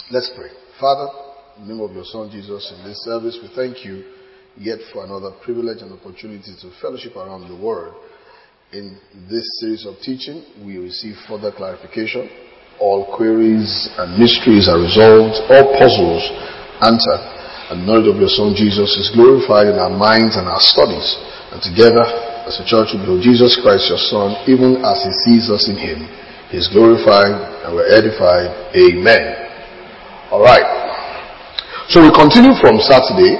Let's pray. Father, in the name of your Son Jesus, in this service, we thank you yet for another privilege and opportunity to fellowship around the Word. In this series of teaching, we receive further clarification. All queries and mysteries are resolved, all puzzles answered, and the knowledge of your Son Jesus is glorified in our minds and our studies. And together, as a church, we build Jesus Christ, your Son, even as He sees us in Him. He is glorified and we're edified. Amen. All right. So we continue from Saturday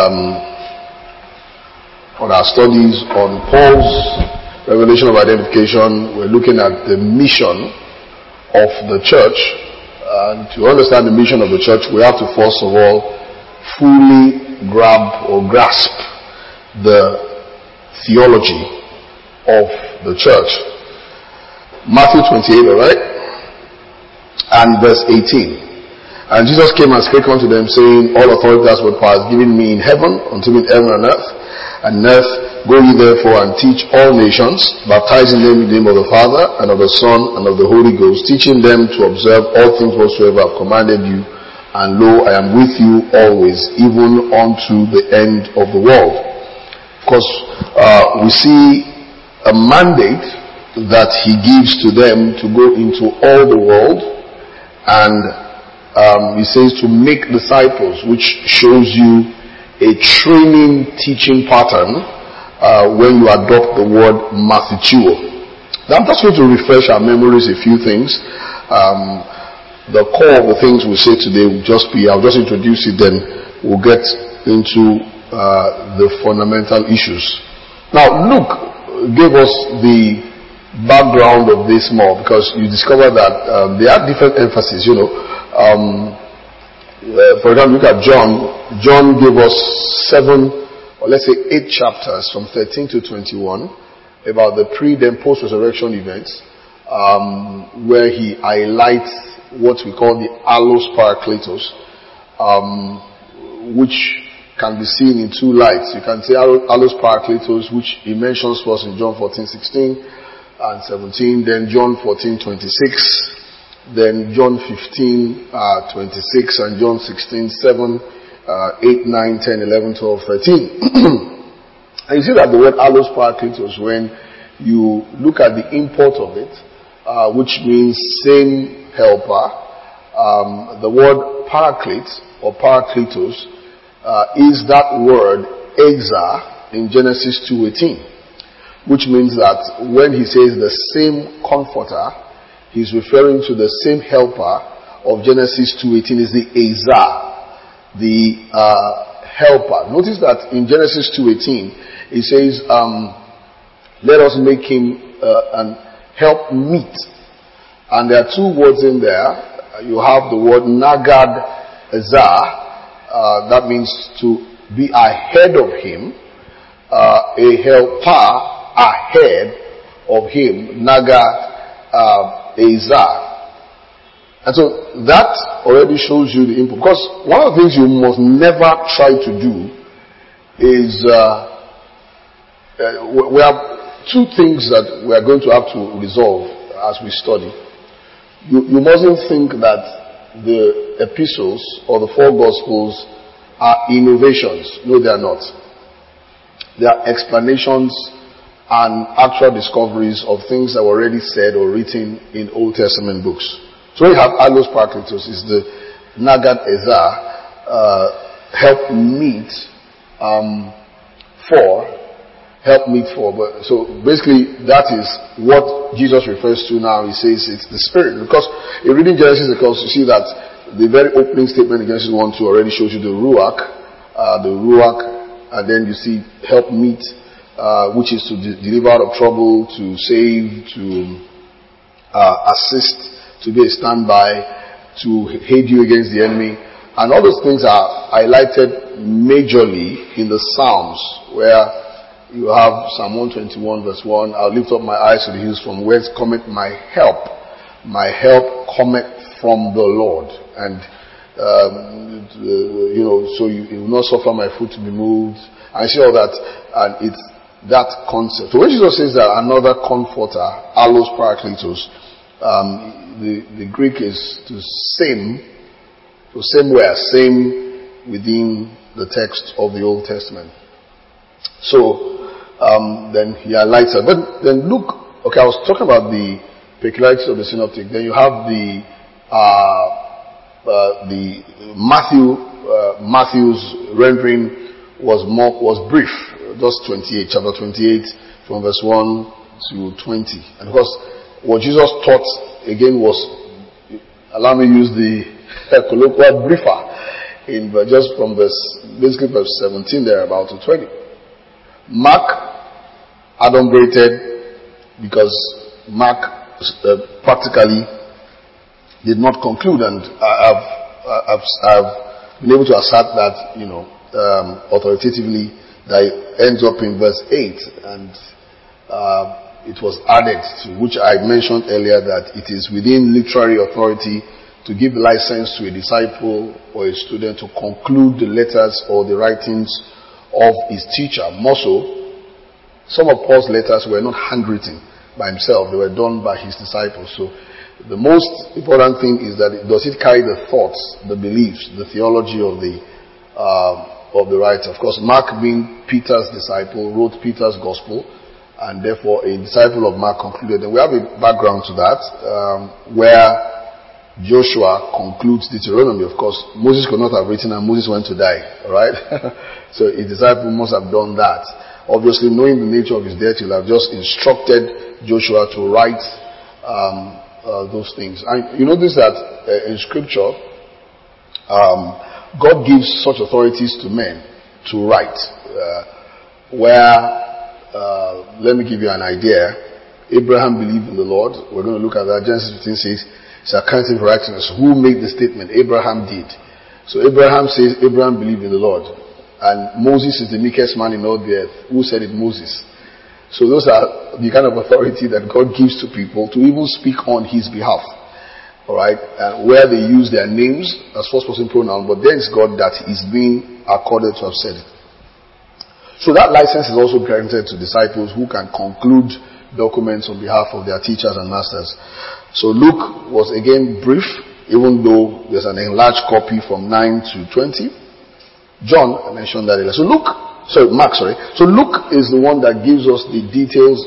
on our studies on Paul's revelation of identification. We're looking at the mission of the church. And to understand the mission of the church, we have to first of all fully grasp the theology of the church. Matthew 28, all right? And verse 18. And Jesus came and spake unto them, saying, All authority has been given me in heaven, unto me in heaven and earth. And earth, go ye therefore and teach all nations, baptizing them in the name of the Father, and of the Son, and of the Holy Ghost, teaching them to observe all things whatsoever I have commanded you. And lo, I am with you always, even unto the end of the world. Of course, we see a mandate that He gives to them to go into all the world, and He says to make disciples, which shows you a training teaching pattern when you adopt the word mathituo. Now I'm just going to refresh our memories a few things. The core of the things we say today will just be, I'll just introduce it, then we'll get into the fundamental issues. Now Luke gave us the background of this more, because you discover that there are different emphases, for example, look at John. John gave us 7, or let's say 8 chapters from 13 to 21 about the pre- then post-resurrection events, where he highlights what we call the allos parakletos, which can be seen in two lights. You can say allos parakletos, which he mentions first in John 14:16 and 17, then John 14:26. Then John 15:26 and John 16:7, 8, 9, 10, 11, 12, 13. And you see that the word allos parakletos, when you look at the import of it, which means same helper, the word paraklete or parakletos is that word exa in Genesis 2:18, which means that when he says the same comforter, he's referring to the same helper of Genesis 2:18 is the Ezer, the helper. Notice that in Genesis 2:18, it says, let us make him an help meet. And there are two words in there. You have the word Nagad Ezer, that means to be ahead of him, a helper ahead of him, Nagad Ezer. And so that already shows you the input. Because one of the things you must never try to do is, we have two things that we are going to have to resolve as we study. You mustn't think that the epistles or the 4 gospels are innovations. No, they are not. They are explanations and actual discoveries of things that were already said or written in Old Testament books. So we have allos parakletos, is the Nagad Ezer, help meet for. But so basically that is what Jesus refers to now. He says it's the Spirit, because in reading Genesis, because you see that the very opening statement in Genesis 1:2 already shows you the ruach, and then you see help meet, which is to deliver out of trouble, to save, to assist, to be a standby, to aid you against the enemy. And all those things are highlighted majorly in the Psalms, where you have Psalm 121 verse 1, I'll lift up my eyes to the hills, from whence cometh my help. My help cometh from the Lord. And, so you will not suffer my foot to be moved. I see all that, and it's that concept. So when Jesus says that another comforter, allos parakletos, the Greek is to same So same way, same within the text of the Old Testament. So then he highlights that. But then look, okay, I was talking about the peculiarities of the synoptic. Then you have the Matthew's rendering was brief, just 28, chapter 28, from verse 1 to 20. And of course, what Jesus taught again was, allow me to use the colloquial briefer, just from basically verse 17 there about to 20. Mark adumbrated because Mark practically did not conclude, and I've been able to assert that, authoritatively, that it ends up in verse 8, and it was added to, which I mentioned earlier, that it is within literary authority to give license to a disciple or a student to conclude the letters or the writings of his teacher. More so, some of Paul's letters were not handwritten by himself, they were done by his disciples. So the most important thing is that does it carry the thoughts, the beliefs, the theology of the writer. Of course, Mark, being Peter's disciple, wrote Peter's gospel, and therefore a disciple of Mark concluded. And we have a background to that, where Joshua concludes Deuteronomy. Of course, Moses could not have written, and Moses went to die. Alright? So a disciple must have done that. Obviously, knowing the nature of his death, he'll have just instructed Joshua to write those things. And you notice that in scripture, God gives such authorities to men to write. Let me give you an idea. Abraham believed in the Lord. We're going to look at that. Genesis 15 says, it's accounted for righteousness. Who made the statement? Abraham did. So Abraham says Abraham believed in the Lord. And Moses is the meekest man in all the earth. Who said it? Moses. So those are the kind of authority that God gives to people to even speak on his behalf. Alright? Where they use their names as first person pronoun, but there is God that is being accorded to have said it. So that license is also granted to disciples who can conclude documents on behalf of their teachers and masters. So Luke was again brief, even though there's an enlarged copy from 9 to 20. John, I mentioned that earlier. So Mark. So Luke is the one that gives us the details,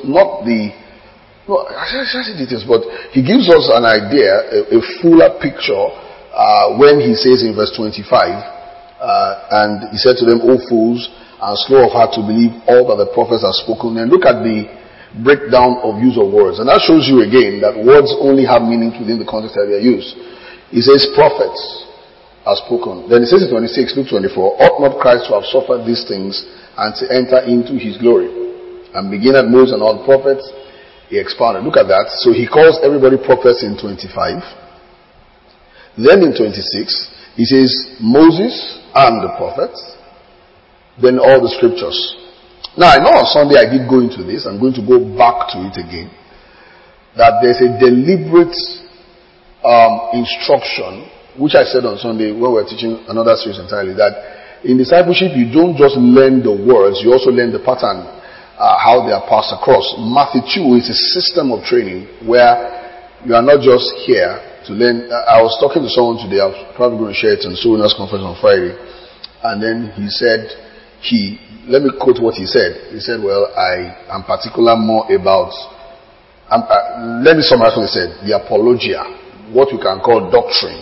I shouldn't say details, but he gives us an idea, a fuller picture, when he says in verse 25, and he said to them, O fools, and slow of heart to believe all that the prophets have spoken. And look at the breakdown of use of words. And that shows you again that words only have meaning within the context that they are used. He says prophets are spoken. Then he says in 26, Luke 24, ought not Christ to have suffered these things and to enter into his glory? And begin at Moses and all the prophets, he expounded. Look at that. So he calls everybody prophets in 25. Then in 26, he says Moses and the prophets. Then all the scriptures. Now, I know on Sunday I did go into this. I'm going to go back to it again. That there's a deliberate instruction, which I said on Sunday when we were teaching another series entirely, that in discipleship you don't just learn the words, you also learn the pattern, how they are passed across. Matthew 2 is a system of training where you are not just here to learn. I was talking to someone today, I was probably going to share it on Soul Winners Conference on Friday, and then he said, let me quote what he said. He said, well, I am particular more about, let me summarize what he said, the apologia, what we can call doctrine.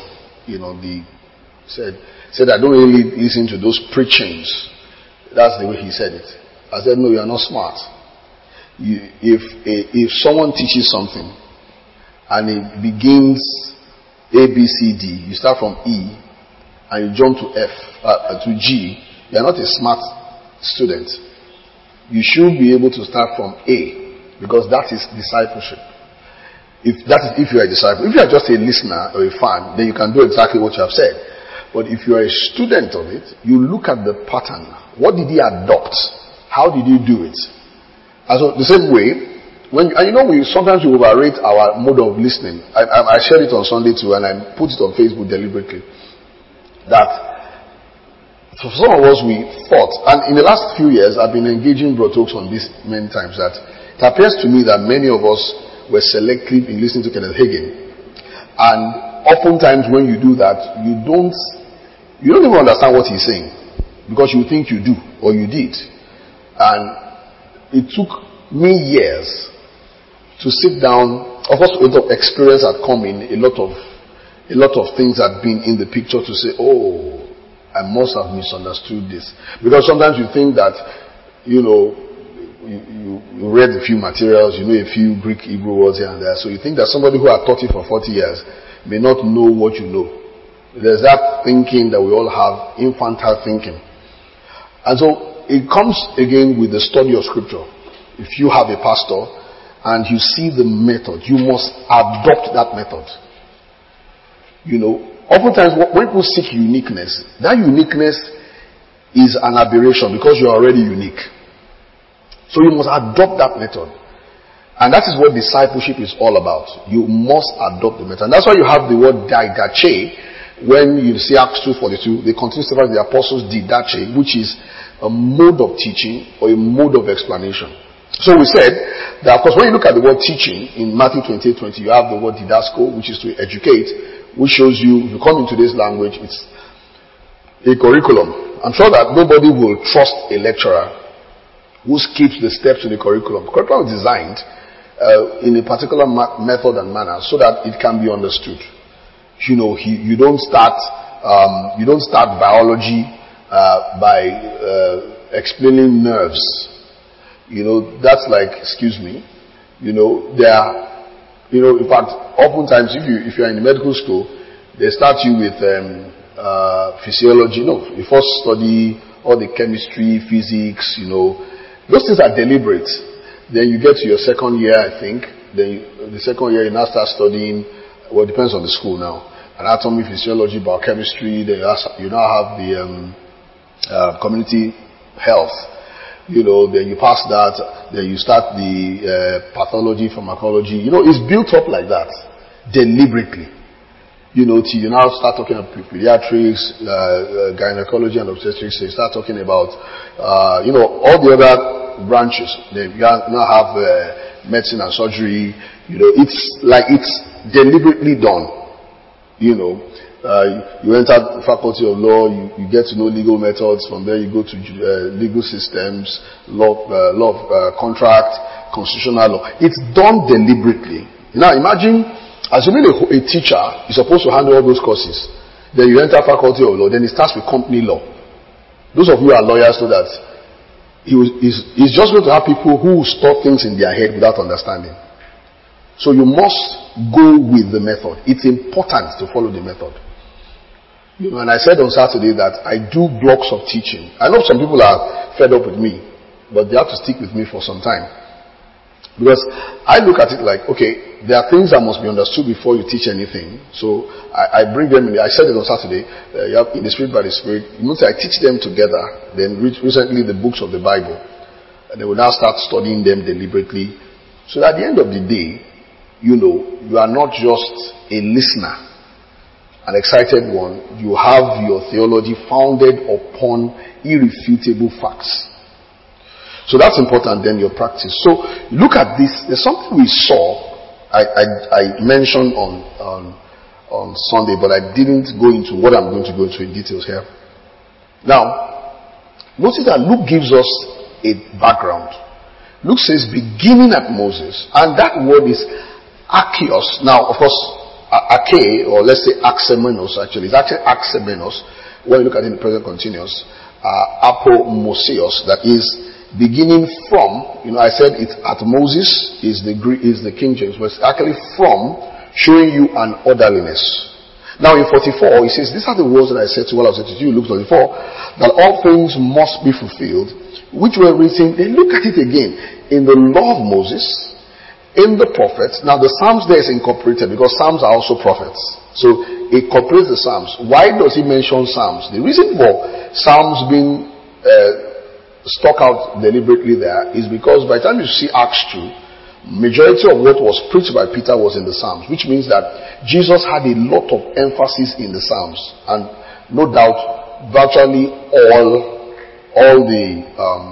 Said I don't really listen to those preachings. That's the way he said it. I said, no, you are not smart. If someone teaches something and it begins A, B, C, D, you start from E and you jump to F, to G, you are not a smart student. You should be able to start from A, because that is discipleship. If you are a disciple. If you are just a listener or a fan, then you can do exactly what you have said. But if you are a student of it, you look at the pattern. What did he adopt? How did he do it? And so the same way, sometimes we overrate our mode of listening. I shared it on Sunday too, and I put it on Facebook deliberately. That for some of us, we thought, and in the last few years, I've been engaging Bro Talks on this many times, that it appears to me that many of us were selective in listening to Kenneth Hagin. And oftentimes when you do that, you don't even understand what he's saying, because you think you do or you did. And it took me years to sit down. Of course, a lot of experience had come in, a lot of things had been in the picture to say, oh, I must have misunderstood this. Because sometimes you think that, you read a few materials, you know a few Greek, Hebrew words here and there, so you think that somebody who had taught you for 40 years may not know what you know. There's that thinking that we all have, infantile thinking. And so it comes again with the study of scripture. If you have a pastor and you see the method, you must adopt that method. Oftentimes when people seek uniqueness, that uniqueness is an aberration because you're already unique. So you must adopt that method. And that is what discipleship is all about. You must adopt the method. And that's why you have the word didache. When you see Acts 2:42, they continue to say the apostles didache, which is a mode of teaching or a mode of explanation. So we said that, of course, when you look at the word teaching in Matthew 28:20, you have the word didasko, which is to educate, which shows you, if you come into this language, it's a curriculum. I'm sure that nobody will trust a lecturer who skips the steps in the curriculum. The curriculum is designed in a particular method and manner so that it can be understood. You don't start biology by explaining nerves. That's like, excuse me. In fact, oftentimes if you are in the medical school, they start you with physiology. No, you first study all the chemistry, physics. Those things are deliberate. Then you get to your second year, I think. Then the second year you now start studying, well, it depends on the school now, anatomy, physiology, biochemistry. Then you now have the community health. Then you pass that. Then you start the pathology, pharmacology. It's built up like that, deliberately. Till you now start talking about pediatrics, gynecology and obstetrics. So you start talking about, all the other branches. Then you now have medicine and surgery. It's like it's deliberately done. You enter the faculty of law, you get to know legal methods. From there you go to legal systems, law of contract, constitutional law. It's done deliberately. Now imagine, assuming a teacher is supposed to handle all those courses, then you enter faculty of law, then it starts with company law. Those of you who are lawyers know that he's just going to have people who store things in their head without understanding. So you must go with the method. It's important to follow the method. And I said on Saturday that I do blocks of teaching. I know some people are fed up with me, but they have to stick with me for some time. Because I look at it like, okay, there are things that must be understood before you teach anything. So I bring them in. I said it on Saturday, you have in the Spirit by the Spirit. I teach them together. Then recently the books of the Bible. And they will now start studying them deliberately. So at the end of the day, you are not just a listener, an excited one. You have your theology founded upon irrefutable facts. So that's important, then your practice. So look at this. There's something we saw. I mentioned on Sunday, but I didn't go into what I'm going to go into in details here. Now, notice that Luke gives us a background. Luke says beginning at Moses, and that word is archeos. Now, of course, arche, or let's say axemenos, actually. It's actually axemenos. When you look at it in the present continuous, apomosios, that is beginning from. I said it's at Moses is the King James, but it's actually from, showing you an orderliness. Now in 44, he says, these are the words that I said to what I said to you, Luke 24, that all things must be fulfilled, which were written. Then look at it again, in the law of Moses, in the prophets. Now the Psalms there is incorporated because Psalms are also prophets. So it incorporates the Psalms. Why does he mention Psalms? The reason for Psalms being stuck out deliberately there is because by the time you see Acts 2, majority of what was preached by Peter was in the Psalms, which means that Jesus had a lot of emphasis in the Psalms, and no doubt virtually all the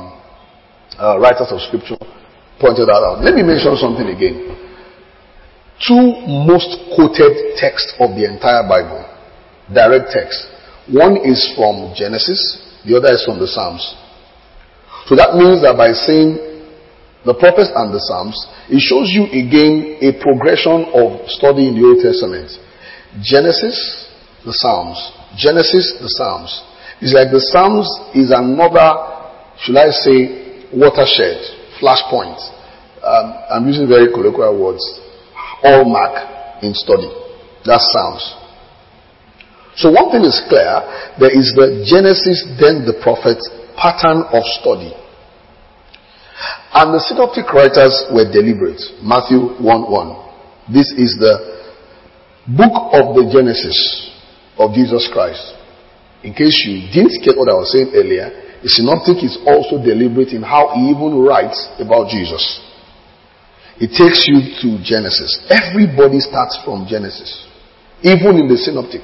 writers of scripture pointed that out. Let me mention something again. two most quoted texts of the entire Bible. Direct text. One is from Genesis, the other is from the Psalms. So that means that by saying the prophets and the Psalms, it shows you again a progression of study in the Old Testament. Genesis, the Psalms. Genesis, the Psalms. It's like the Psalms is another, should I say, watershed, flashpoint. I'm using very colloquial words. Hallmark in study. That's Psalms. So one thing is clear, there is the Genesis, then the prophets pattern of study. And the synoptic writers were deliberate. Matthew 1:1. This is the book of the Genesis of Jesus Christ. In case you didn't get what I was saying earlier, the synoptic is also deliberate in how he even writes about Jesus. It takes you to Genesis. Everybody starts from Genesis, even in the synoptic.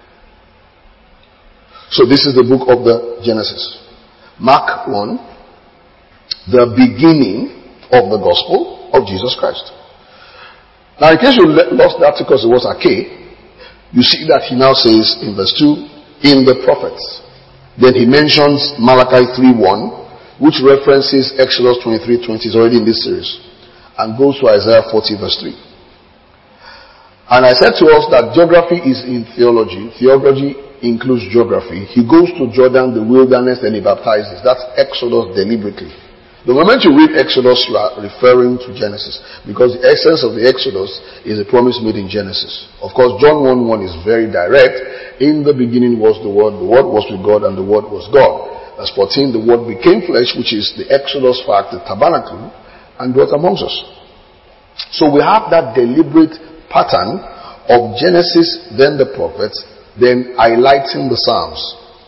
So this is the book of the Genesis. Mark 1, the beginning of the gospel of Jesus Christ. Now in case you lost that because it was archaic, you see that he now says in verse 2, in the prophets. Then he mentions Malachi 3:1, which references Exodus 23:20, is already in this series, and goes to Isaiah 40 verse 3. And I said to us that geography is in theology. Theology includes geography. He goes to Jordan, the wilderness, and he baptizes. That's Exodus deliberately. The moment you read Exodus, you are referring to Genesis, because the essence of the Exodus is a promise made in Genesis. Of course, John 1:1 is very direct. In the beginning was the Word was with God, and the Word was God. Verse 14, the Word became flesh, which is the Exodus fact, the tabernacle, and dwelt amongst us. So we have that deliberate pattern of Genesis, then the prophets, then highlighting the Psalms.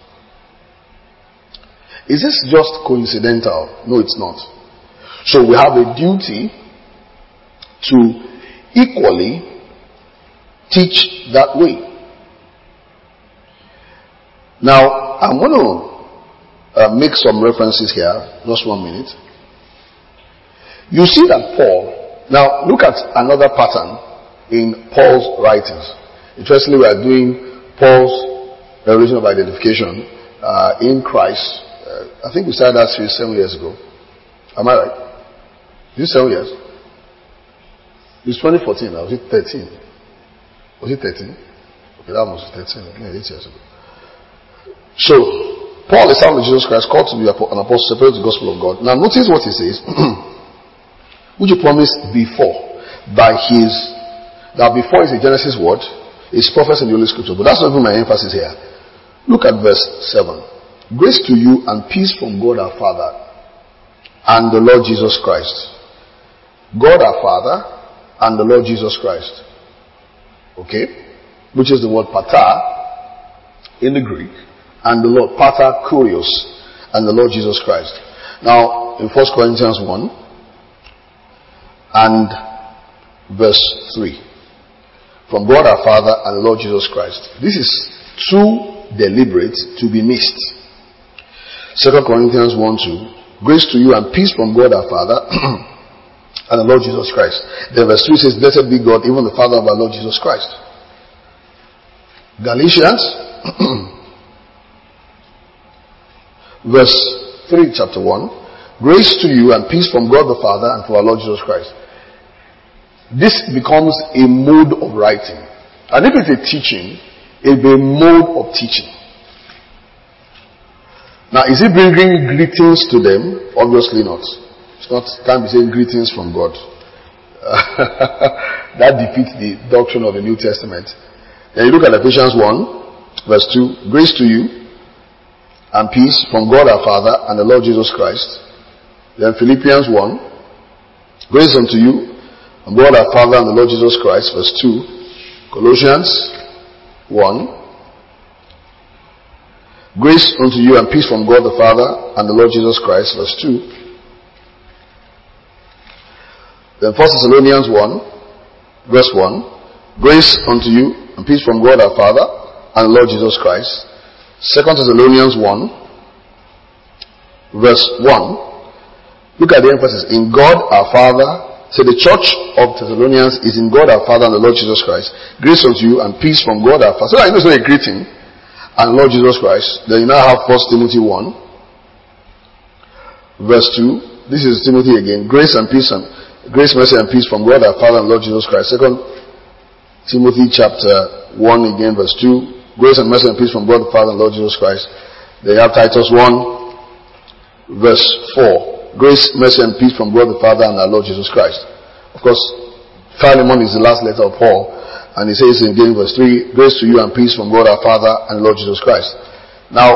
Is this just coincidental? No, it's not. So we have a duty to equally teach that way. Now, I'm going to make some references here. Just 1 minute. You see that Paul, now look at another pattern in Paul's writings. Interestingly, we are doing Paul's revelation of identification in Christ. I think we started that series 7 years ago. Am I right? Is it 7 years? It's 2014 now. Was it 13? Was it 13? Okay, that was 13. 8 years ago. So, Paul, the son of Jesus Christ, called to be an apostle, separate the gospel of God. Now notice what he says. Which he promised before. That before is a Genesis word. It's prophets in the Holy Scripture. But that's not even my emphasis here. Look at verse 7. Grace to you and peace from God our Father and the Lord Jesus Christ. God our Father and the Lord Jesus Christ. Okay? Which is the word pater in the Greek. And the Lord, pater kurios, and the Lord Jesus Christ. Now, in 1 Corinthians 1 and verse 3. From God our Father and the Lord Jesus Christ. This is too deliberate to be missed. 2 Corinthians 1:2. Grace to you and peace from God our Father and the Lord Jesus Christ. Then verse 3 says, blessed be God, even the Father of our Lord Jesus Christ. Galatians verse 3, chapter 1. Grace to you and peace from God the Father and from our Lord Jesus Christ. This becomes a mode of writing. And if it's a teaching, it'll be a mode of teaching. Now, is it bringing greetings to them? Obviously not. It's not, can't be saying greetings from God. That defeats the doctrine of the New Testament. Then you look at Ephesians 1, verse 2. Grace to you and peace from God our Father and the Lord Jesus Christ. Then Philippians 1. Grace unto you and God our Father and the Lord Jesus Christ, verse 2. Colossians 1. Grace unto you and peace from God the Father and the Lord Jesus Christ, verse 2. Then 1 Thessalonians 1, verse 1. Grace unto you and peace from God our Father and the Lord Jesus Christ. 2 Thessalonians 1, verse 1. Look at the emphasis. In God our Father So the church of Thessalonians is in God our Father and the Lord Jesus Christ. Grace unto you and peace from God our Father. So I know it's not a greeting and Lord Jesus Christ. Then you now have 1 Timothy 1 verse 2. This is Timothy again. Grace, mercy and peace from God our Father and Lord Jesus Christ. 2 Timothy chapter 1 again verse 2. Grace and mercy and peace from God the Father and Lord Jesus Christ. Then you have Titus 1 verse 4. Grace, mercy and peace from God the Father and our Lord Jesus Christ. Of course, Philemon is the last letter of Paul, and he says in verse 3, grace to you and peace from God our Father and Lord Jesus Christ. Now,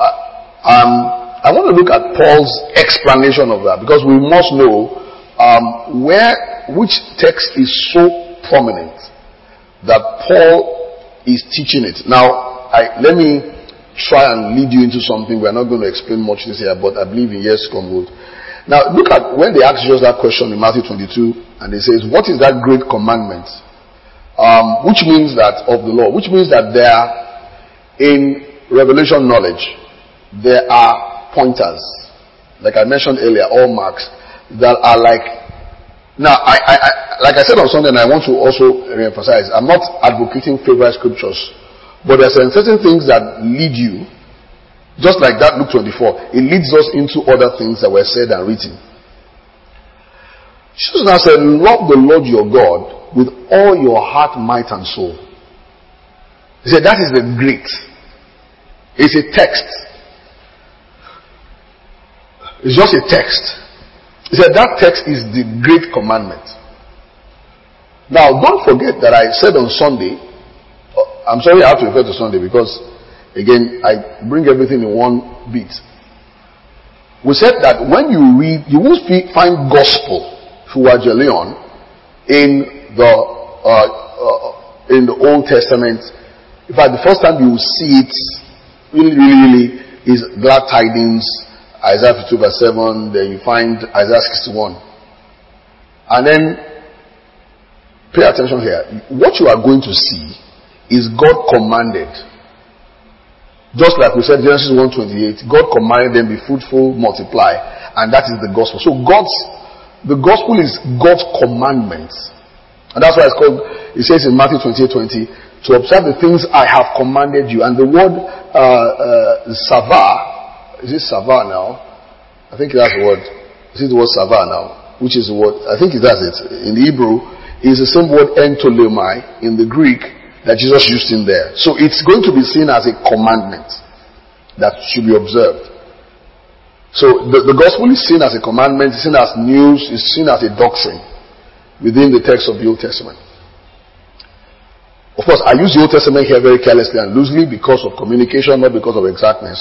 I want to look at Paul's explanation of that, because we must know which text is so prominent that Paul is teaching it. Now, let me try and lead you into something. We are not going to explain much this year, but I believe in years to come. Now, look at when they ask Jesus that question in Matthew 22, and they says, what is that great commandment? Which means that, of the law, which means that there, in revelation knowledge, there are pointers, like I mentioned earlier, all marks, that are like, now, like I said on Sunday, and I want to also re-emphasize, I'm not advocating favorite scriptures, but there are certain things that lead you. Just like that, Luke 24, it leads us into other things that were said and written. Jesus now said, love the Lord your God with all your heart, might, and soul. He said, that is the great. It's a text. It's just a text. He said, that text is the great commandment. Now, don't forget that I said on Sunday, I'm sorry I have to refer to Sunday because again, I bring everything in one bit. We said that when you read, you will find gospel Evangelion in the Old Testament. In fact, the first time you will see it really is glad tidings, Isaiah 52 verse 7. Then you find Isaiah 61, and then pay attention here. What you are going to see is God commanded. Just like we said, Genesis 1:28, God commanded them, be fruitful, multiply, and that is the gospel. So the gospel is God's commandment. And that's why it's called, it says in Matthew 28:20, to observe the things I have commanded you. And the word, savah, is it savah now? I think that's the word. Is it the word savah now? Which is the word, I think that's it. In the Hebrew, is the same word entolemai in the Greek, that Jesus used in there. So it's going to be seen as a commandment that should be observed. So the gospel is seen as a commandment, it's seen as news, it's seen as a doctrine within the text of the Old Testament. Of course, I use the Old Testament here very carelessly and loosely because of communication, not because of exactness.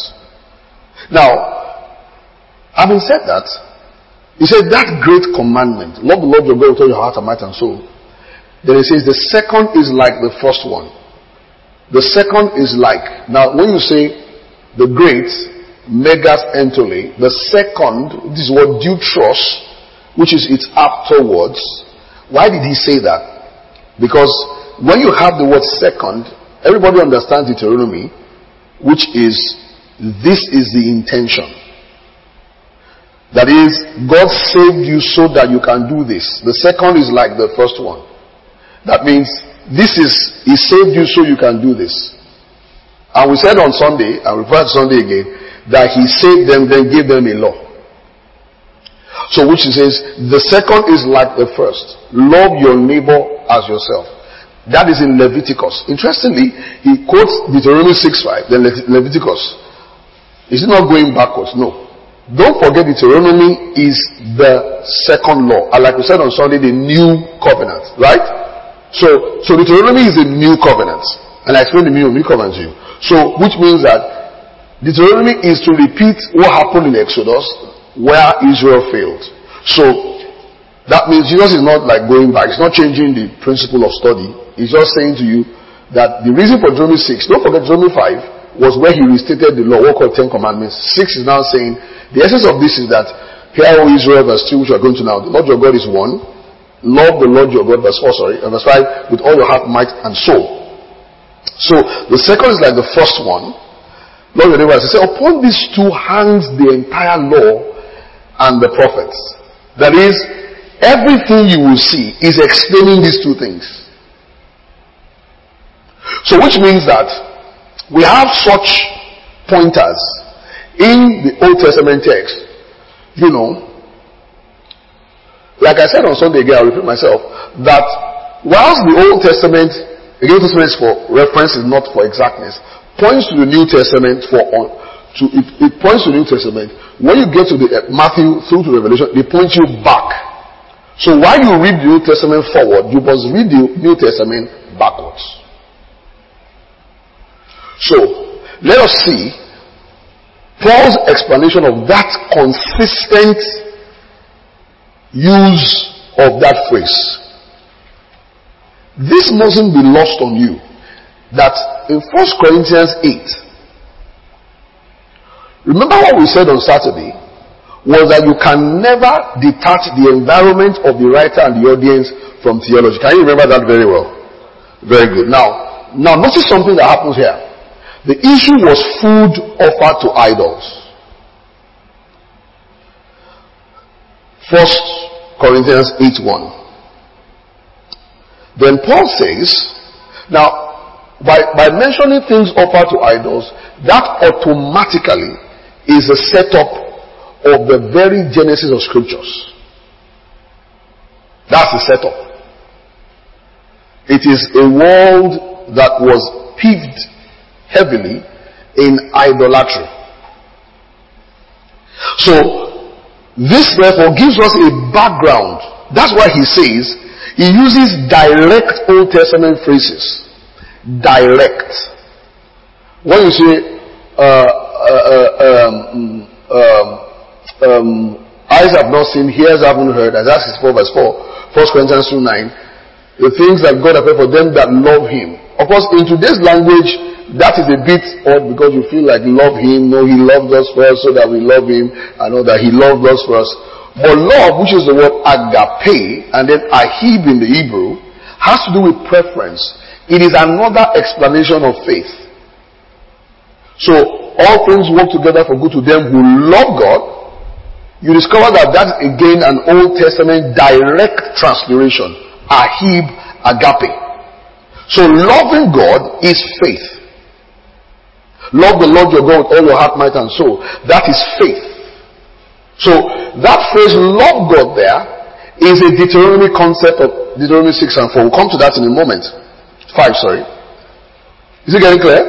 Now, having said that, he said that great commandment, love the Lord your God with all your heart and might and soul. Then it says the second is like the first one. The second is like. Now when you say the great, megas entole, the second, this is what deutros, which is its afterwards. Why did he say that? Because when you have the word second, everybody understands Deuteronomy, which is, this is the intention. That is, God saved you so that you can do this. The second is like the first one. That means, He saved you so you can do this. And we said on Sunday, and referred to Sunday again, that He saved them, then gave them a law. So which He says, the second is like the first. Love your neighbor as yourself. That is in Leviticus. Interestingly, he quotes Deuteronomy 6:5, then Leviticus. Is it not going backwards? No. Don't forget Deuteronomy is the second law. And like we said on Sunday, the new covenant. Right? So Deuteronomy is a new covenant. And I explained the meaning of new covenant to you. So, which means that Deuteronomy is to repeat what happened in Exodus, where Israel failed. So, that means Jesus is not like going back. It's not changing the principle of study. He's just saying to you that the reason for Deuteronomy 6, don't forget Deuteronomy 5, was where he restated the law, what called 10 Commandments. 6 is now saying, the essence of this is that, hear, O Israel, verse 2, which we are going to now, the Lord your God is one. Love the Lord your God, verse 5, with all your heart, might, and soul. So, the second is like the first one. Lord your neighbor, he said, upon these two hangs the entire law and the prophets. That is, everything you will see is explaining these two things. So which means that we have such pointers in the Old Testament text, like I said on Sunday again, I'll repeat myself, that whilst the Old Testament, the Old Testament is for reference, is not for exactness, points to the New Testament it points to the New Testament. When you get to the Matthew through to Revelation, they point you back. So while you read the Old Testament forward, you must read the New Testament backwards. So let us see Paul's explanation of that consistent use of that phrase. This mustn't be lost on you, that in 1 Corinthians 8, remember what we said on Saturday was that you can never detach the environment of the writer and the audience from theology. Can you remember that very well? Very good. Now notice something that happens here. The issue was food offered to idols. 1 Corinthians 8:1. Then Paul says, now by mentioning things offered to idols, that automatically is a setup of the very genesis of scriptures. That's the setup. It is a world that was paved heavily in idolatry. So this therefore gives us a background. That's why he says he uses direct Old Testament phrases. Direct. When you say eyes have not seen, ears haven't heard, Isaiah 64 verse 4, 1 Corinthians 2:9, the things that God has prepared for them that love him. Of course, in today's language, that is a bit odd because you feel like love him. No, he loved us first so that we love him. I know that he loved us first. But love, which is the word agape, and then ahib in the Hebrew, has to do with preference. It is another explanation of faith. So, all things work together for good to them who love God. You discover that that's again an Old Testament direct transliteration. Ahib, agape. So loving God is faith. Love the Lord your God with all your heart, might, and soul. That is faith. So that phrase, love God, there is a Deuteronomy concept of Deuteronomy 6 and 4. We'll come to that in a moment. 5, sorry. Is it getting clear?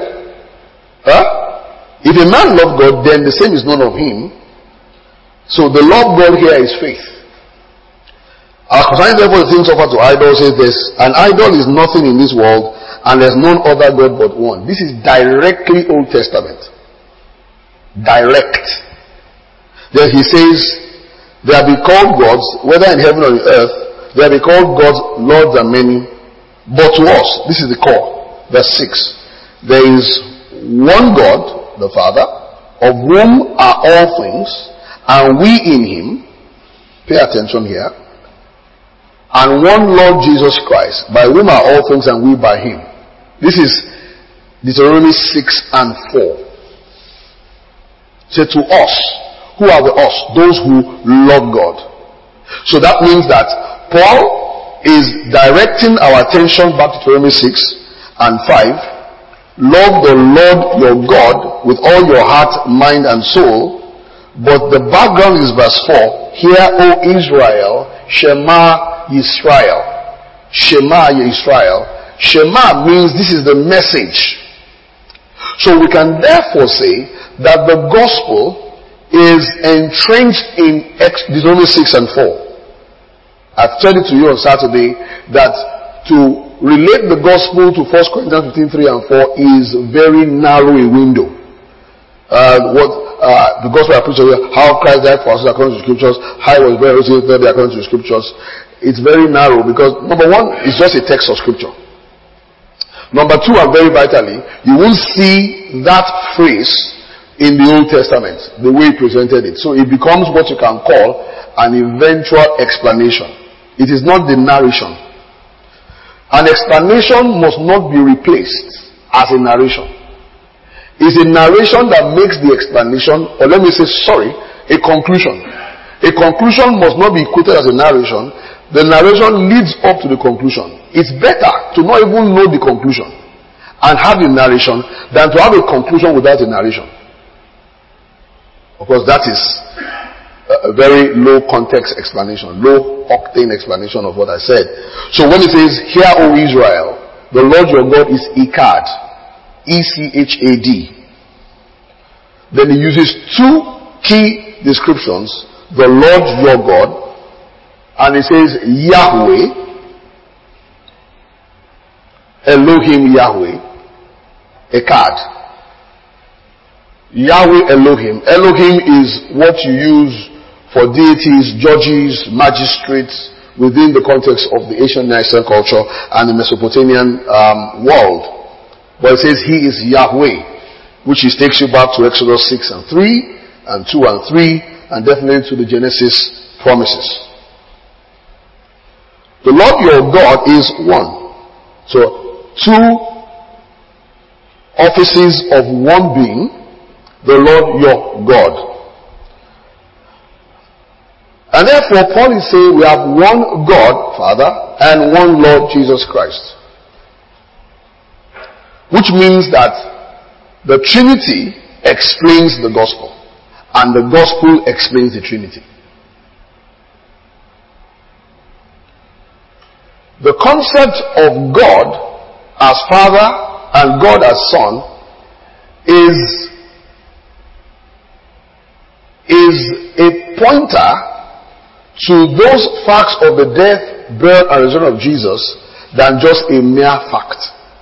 If a man love God, then the same is known of him. So the love God here is faith. Concerning therefore the things offered to idols, says this: an idol is nothing in this world, and there's none other God but one. This is directly Old Testament. Direct. Then he says, they have been called gods, whether in heaven or in earth, they have been called gods, lords are many. But to us, this is the core. Verse 6. There is one God, the Father, of whom are all things, and we in him. Pay attention here. And one Lord Jesus Christ, by whom are all things, and we by him. This is Deuteronomy 6 and 4. Say to us. Who are the us? Those who love God. So that means that Paul is directing our attention back to Deuteronomy 6 and 5. Love the Lord your God with all your heart, mind, and soul. But the background is verse 4. Hear, O Israel, Shema Yisrael. Shema Yisrael. Shema means this is the message. So we can therefore say that the gospel is entrenched in Deuteronomy 6 and 4. I've told it to you on Saturday that to relate the gospel to 1 Corinthians 15, 3 and 4 is very narrow a window. The gospel I preach, how Christ died for us according to the scriptures, how he was buried according to the scriptures. It's very narrow because number one, it's just a text of scripture. Number two, and very vitally, you won't see that phrase in the Old Testament, the way he presented it. So it becomes what you can call an eventual explanation. It is not the narration. An explanation must not be replaced as a narration. It's a narration that makes the explanation, or let me say, a conclusion. A conclusion must not be quoted as a narration. The narration leads up to the conclusion. It's better to not even know the conclusion and have a narration than to have a conclusion without a narration. Of course, that is a very low context explanation, low octane explanation of what I said. So when it says, "Hear, O Israel, the Lord your God is Echad," E-C-H-A-D, then he uses two key descriptions: the Lord your God, and he says Yahweh, Elohim Yahweh, Echad. Yahweh Elohim. Elohim is what you use for deities, judges, magistrates within the context of the ancient Near Eastern culture and the Mesopotamian world. But it says he is Yahweh, which takes you back to Exodus 6 and 3 and 2 and 3 and definitely to the Genesis promises. The Lord your God is one. So two offices of one being, the Lord your God. And therefore Paul is saying we have one God, Father, and one Lord Jesus Christ. Which means that the Trinity explains the gospel, and the gospel explains the Trinity. The concept of God as Father and God as Son is a pointer to those facts of the death, burial, and resurrection of Jesus than just a mere fact.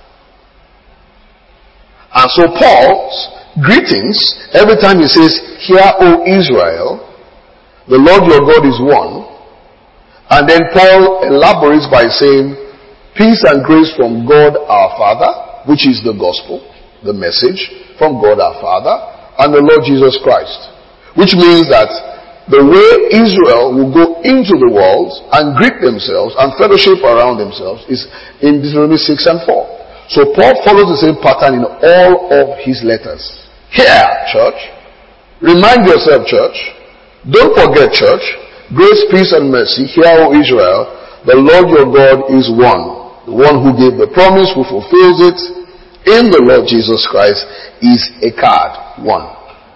And so Paul's greetings, every time he says, "Hear, O Israel, the Lord your God is one," and then Paul elaborates by saying, "Peace and grace from God our Father," which is the gospel, the message from God our Father, and the Lord Jesus Christ. Which means that the way Israel will go into the world and greet themselves and fellowship around themselves is in Deuteronomy 6 and 4. So Paul follows the same pattern in all of his letters. Hear, church. Remind yourself, church. Don't forget, church. Grace, peace, and mercy. Hear, O Israel, the Lord your God is one. The one who gave the promise, who fulfills it in the Lord Jesus Christ is Echad, one.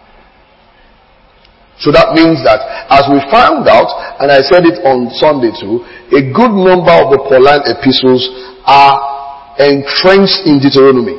So that means that, as we found out, and I said it on Sunday too, a good number of the Pauline epistles are entrenched in Deuteronomy.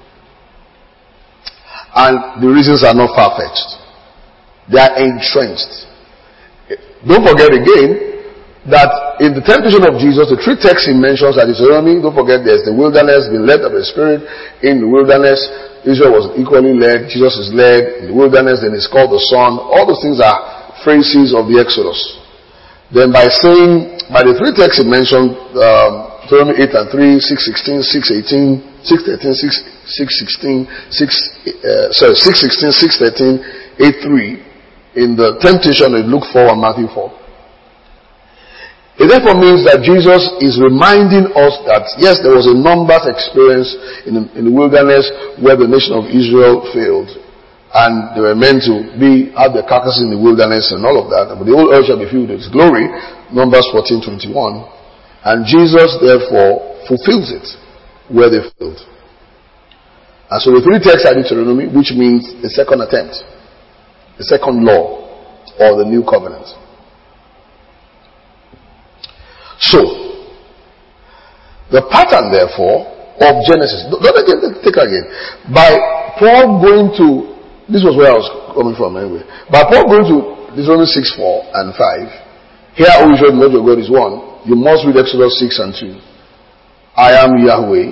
And the reasons are not far-fetched. They are entrenched. Don't forget again that in the temptation of Jesus, the three texts he mentions are Deuteronomy. Don't forget there's the wilderness, being led by the Spirit in the wilderness. Israel was equally led. Jesus is led in the wilderness. Then it's called the Son. All those things are phrases of the Exodus. Then by the three texts he mentioned, Deuteronomy 8 and 3, 6:16, 6:18, 6:13, 6:16, 6:16, 6:13, 8:3. In the temptation in Luke 4 and Matthew 4. It therefore means that Jesus is reminding us that yes, there was a numbers experience in the wilderness where the nation of Israel failed, and they were meant to have their carcasses in the wilderness and all of that. But the whole earth shall be filled with His glory, Numbers 14:21, and Jesus therefore fulfills it where they failed. And so the three texts are Deuteronomy, which means the second attempt, the second law, or the new covenant. So, the pattern therefore of Genesis, take again. By Paul going to, this was where I was coming from anyway. By Paul going to Deuteronomy 6:4 and 5, "Hear, O Israel, the Lord your God is one," you must read Exodus 6 and 2. "I am Yahweh.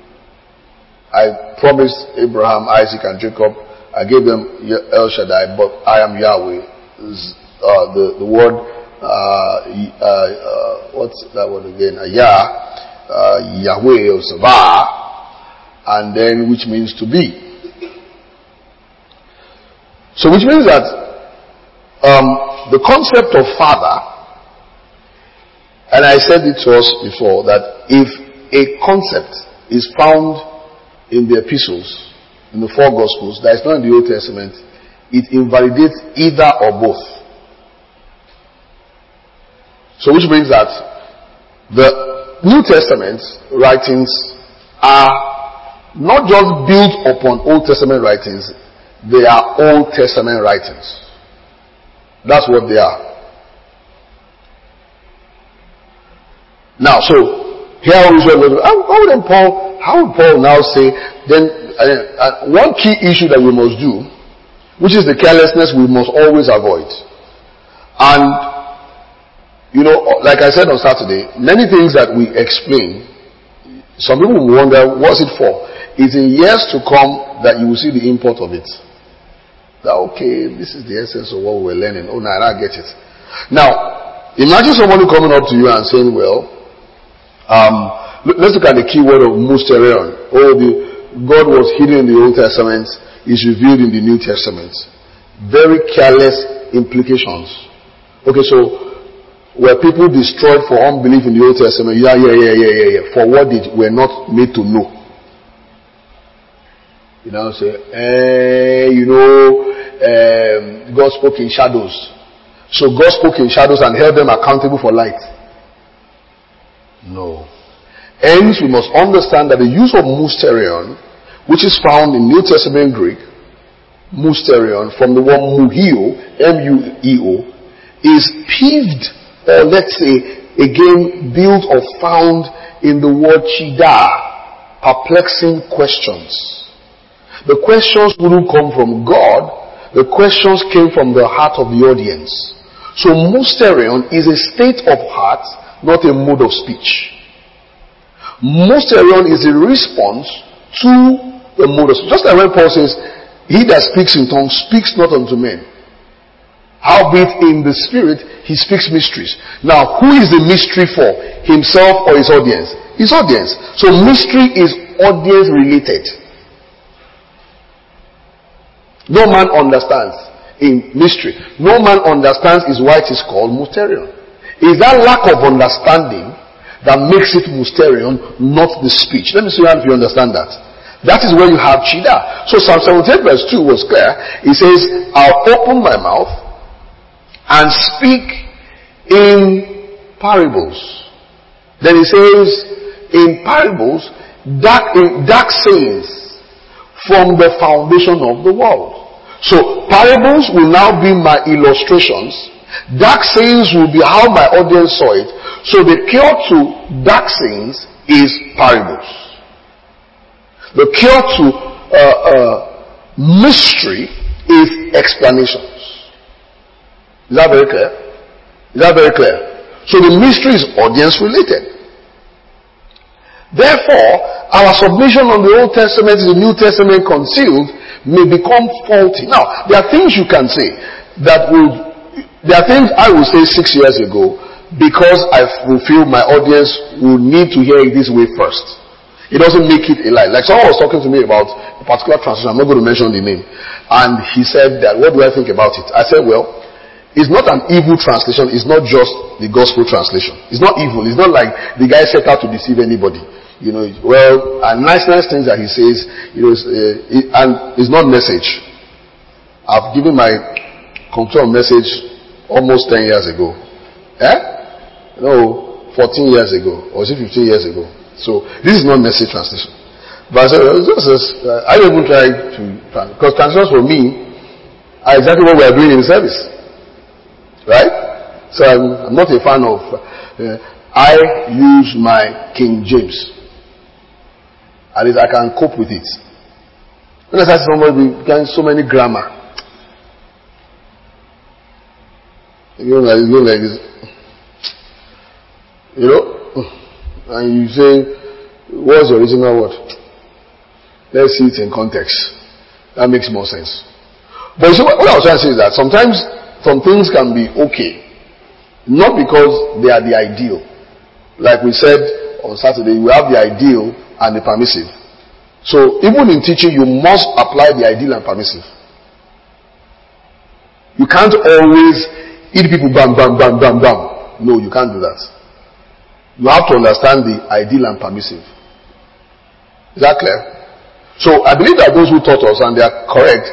I promised Abraham, Isaac, and Jacob. I gave them El Shaddai, but I am Yahweh." The word, what's that word again? Yahweh or Zavah, and then which means to be. So which means that the concept of Father, and I said it to us before, that if a concept is found in the epistles, in the four Gospels, that is not in the Old Testament, it invalidates either or both. So which means that the New Testament writings are not just built upon Old Testament writings, they are Old Testament writings. That's what they are. Now, so here how would Paul now say, then one key issue that we must do, which is the carelessness we must always avoid. And like I said on Saturday, many things that we explain, some people will wonder, what's it for? It's in years to come that you will see the import of it. That, okay, this is the essence of what we're learning. Oh, no, I get it. Now, imagine somebody coming up to you and saying, well, let's look at the key word of mysterion. God was hidden in the Old Testament, is revealed in the New Testament. Very careless implications. Okay, so were people destroyed for unbelief in the Old Testament? Yeah. For what they were not made to know. God spoke in shadows. So God spoke in shadows and held them accountable for light. No. Hence, we must understand that the use of mysterion, which is found in New Testament Greek, mysterion, from the word muheo, M-U-E-O, is peeved, or let's say, again, built or found in the word chida, perplexing questions. The questions wouldn't come from God, the questions came from the heart of the audience. So mysterion is a state of heart, not a mode of speech. Mysterion is a response to the mode of speech. Just like when Paul says, he that speaks in tongues speaks not unto men. Howbeit in the spirit, he speaks mysteries. Now, who is the mystery for? Himself or his audience? His audience. So mystery is audience related. No man understands in mystery. No man understands is why it is called mysterion. Is that lack of understanding that makes it mysterion, not the speech? Let me see if you understand that. That is where you have chida. So Psalm 78 verse 2 was clear. It says, I'll open my mouth and speak in parables. Then he says, in parables, dark sayings from the foundation of the world. So parables will now be my illustrations. Dark sayings will be how my audience saw it. So the cure to dark sayings is parables. The cure to mystery is explanations. Is that very clear? Is that very clear? So the mystery is audience related. Therefore, our submission on the Old Testament to the New Testament concealed may become faulty. Now, there are things you can say that there are things I will say 6 years ago because I will feel my audience will need to hear it this way first. It doesn't make it a lie. Like someone was talking to me about a particular translation, I'm not going to mention the name. And he said that, what do I think about it? I said, well, it's not an evil translation. It's not just the gospel translation. It's not evil. It's not like the guy set out to deceive anybody. And nice things that he says, and it's not message. I've given my control message almost 10 years ago. 14 years ago. Or is it 15 years ago? So, this is not message translation. But I don't even try to, because translations for me are exactly what we are doing in the service. Right? So I'm not a fan of, I use my King James. At least I can cope with it. When I see somebody getting so many grammar. Like this. And you say, what's the original word? Let's see it in context. That makes more sense. But you see, what I was trying to say is that sometimes some things can be okay, not because they are the ideal. Like we said on Saturday, we have the ideal and the permissive. So even in teaching, you must apply the ideal and permissive. You can't always eat people bam, bam, bam, bam, bam. No, you can't do that. You have to understand the ideal and permissive. Is that clear? So I believe that those who taught us, and they are correct,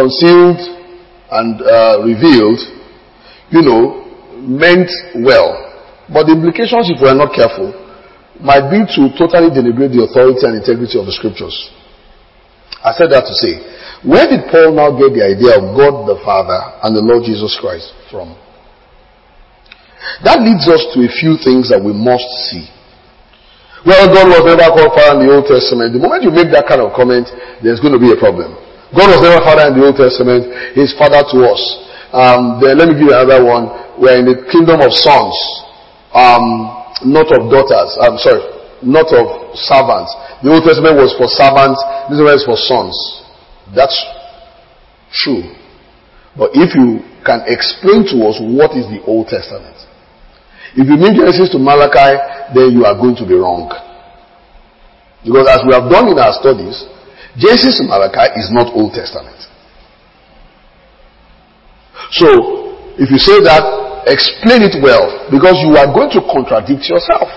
concealed and revealed, meant well. But the implications, if we are not careful, might be to totally denigrate the authority and integrity of the scriptures. I said that to say, where did Paul now get the idea of God the Father and the Lord Jesus Christ from? That leads us to a few things that we must see. Well, God was never called Father in the Old Testament. The moment you make that kind of comment, there's going to be a problem. God was never Father in the Old Testament. He's Father to us. Then let me give you another one. We're in the kingdom of sons. Not of daughters. Not of servants. The Old Testament was for servants. This one is for sons. That's true. But if you can explain to us what is the Old Testament, if you mean Genesis to Malachi, then you are going to be wrong. Because as we have done in our studies, Genesis to Malachi is not Old Testament. So, if you say that, explain it well, because you are going to contradict yourself.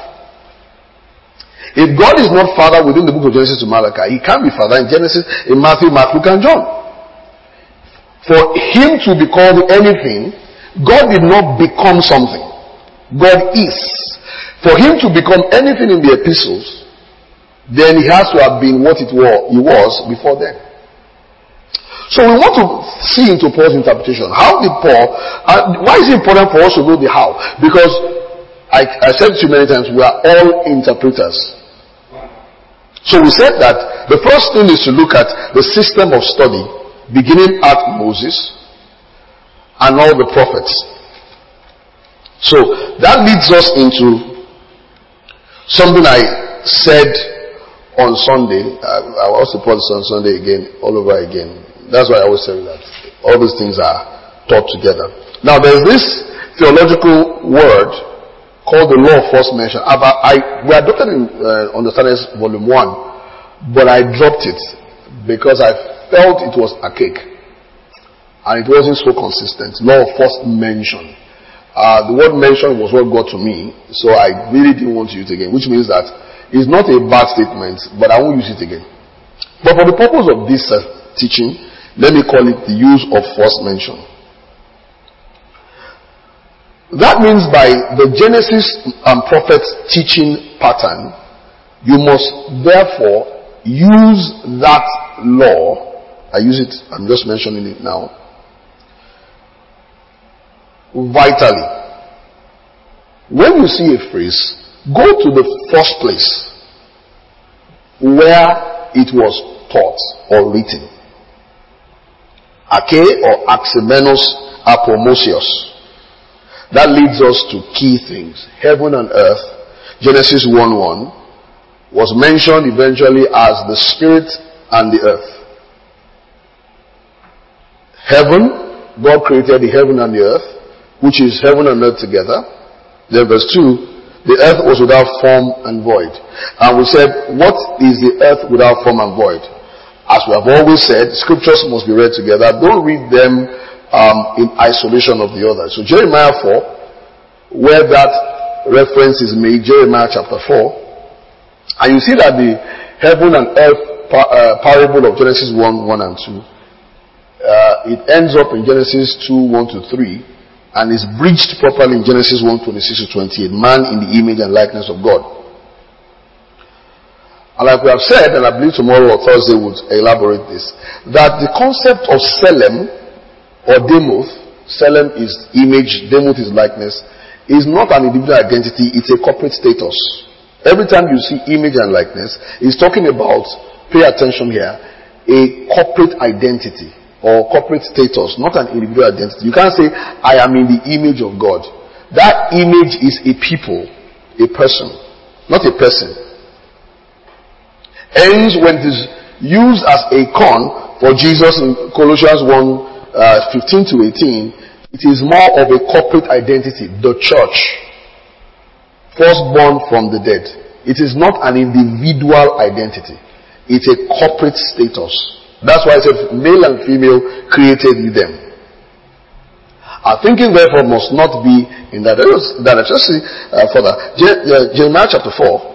If God is not Father within the book of Genesis to Malachi, He can be Father in Genesis, in Matthew, Mark, Luke, and John. For Him to be called anything, God did not become something. God is. For Him to become anything in the epistles, then He has to have been what He was before then. So we want to see into Paul's interpretation. How did Paul, why is it important for us to know the how? Because I said to you many times, we are all interpreters. So we said that the first thing is to look at the system of study, beginning at Moses and all the prophets. So that leads us into something I said on Sunday. I also put this on Sunday again, all over again. That's why I always say that all these things are taught together. Now there's this theological word called the law of first mention. We adopted in Understanding Volume 1, but I dropped it because I felt it was archaic and it wasn't so consistent. Law of first mention. The word mention was what got to me, so I really didn't want to use it again, which means that it's not a bad statement, but I won't use it again. But for the purpose of this teaching, let me call it the use of first mention. That means by the Genesis and Prophets teaching pattern, you must therefore use that law. I'm just mentioning it now. Vitally. When you see a phrase, go to the first place where it was taught or written. Arche or Aximenos Apomosios. That leads us to key things. Heaven and earth, Genesis 1:1, was mentioned eventually as the spirit and the earth. Heaven, God created the heaven and the earth, which is heaven and earth together. Then verse 2, the earth was without form and void. And we said, what is the earth without form and void? As we have always said, scriptures must be read together. Don't read them in isolation of the other. So Jeremiah 4, where that reference is made, Jeremiah chapter 4, and you see that the heaven and earth parable of Genesis 1:1 and 2, it ends up in Genesis 2:1-3, and is bridged properly in Genesis 1:26-28, man in the image and likeness of God. And like we have said, and I believe tomorrow or Thursday would elaborate this, that the concept of Selem or Demoth, Selem is image, Demoth is likeness, is not an individual identity, it's a corporate status. Every time you see image and likeness, it's talking about, pay attention here, a corporate identity or corporate status, not an individual identity. You can't say, I am in the image of God. That image is a people, a person, not a person. Hence, when it is used as a con for Jesus in Colossians 1:15-18, it is more of a corporate identity, the church, firstborn from the dead. It is not an individual identity. It's a corporate status. That's why I said male and female created you them. Our thinking therefore must not be in that direction. Let's see further. Jeremiah chapter 4.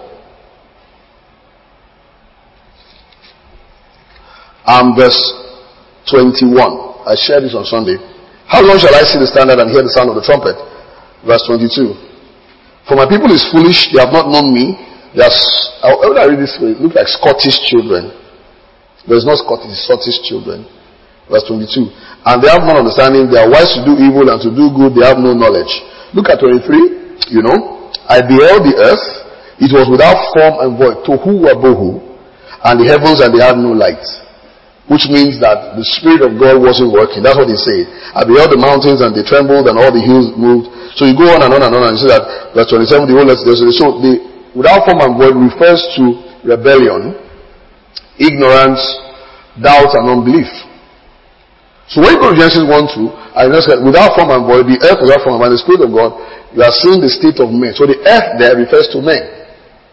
Verse 21. I shared this on Sunday. How long shall I see the standard and hear the sound of the trumpet? Verse 22. For my people is foolish, they have not known me. They are, how would I read this way? It look like Scottish children. But it's not Scottish, it's Scottish children. Verse 22. And they have no understanding, they are wise to do evil and to do good, they have no knowledge. Look at 23, I beheld the earth, it was without form and void, tohu wabohu, and the heavens and they had no light. Which means that the Spirit of God wasn't working. That's what he said. I beheld the mountains and they trembled and all the hills moved. So you go on and on and on and you see that verse 27, the whole letter. So the without form and void refers to rebellion, ignorance, doubt and unbelief. So when you go to Genesis 1:2, I just said without form and void, the earth without form and void, the Spirit of God, you are seeing the state of men. So the earth there refers to men.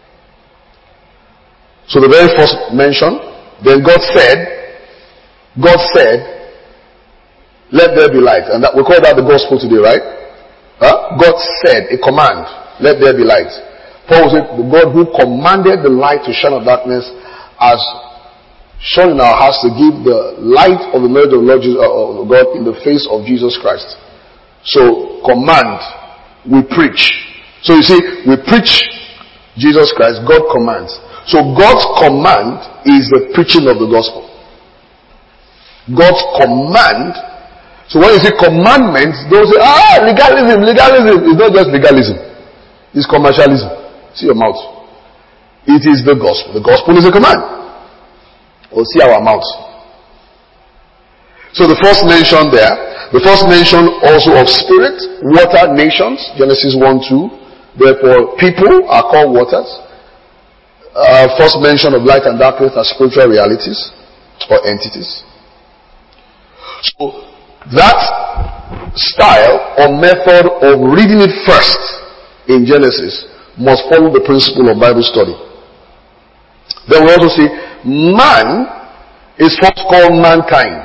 So the very first mention, then God said, let there be light. And that we call that the gospel today, right? God said, a command, let there be light. Paul said, the God who commanded the light to shine on darkness has shone in our hearts to give the light of the knowledge of Lord Jesus, God in the face of Jesus Christ. So, command, we preach. So you see, we preach Jesus Christ, God commands. So God's command is the preaching of the gospel. God's command. So when you say commandments, don't say, legalism. It's not just legalism. It's commercialism. See your mouth. It is the gospel. The gospel is a command. We'll see our mouth. So the first mention there, the first mention also of spirit, water, nations, Genesis 1:2. Therefore, people are called waters. First mention of light and darkness are spiritual realities or entities. So that style or method of reading it first in Genesis must follow the principle of Bible study. Then we also see man is first called mankind.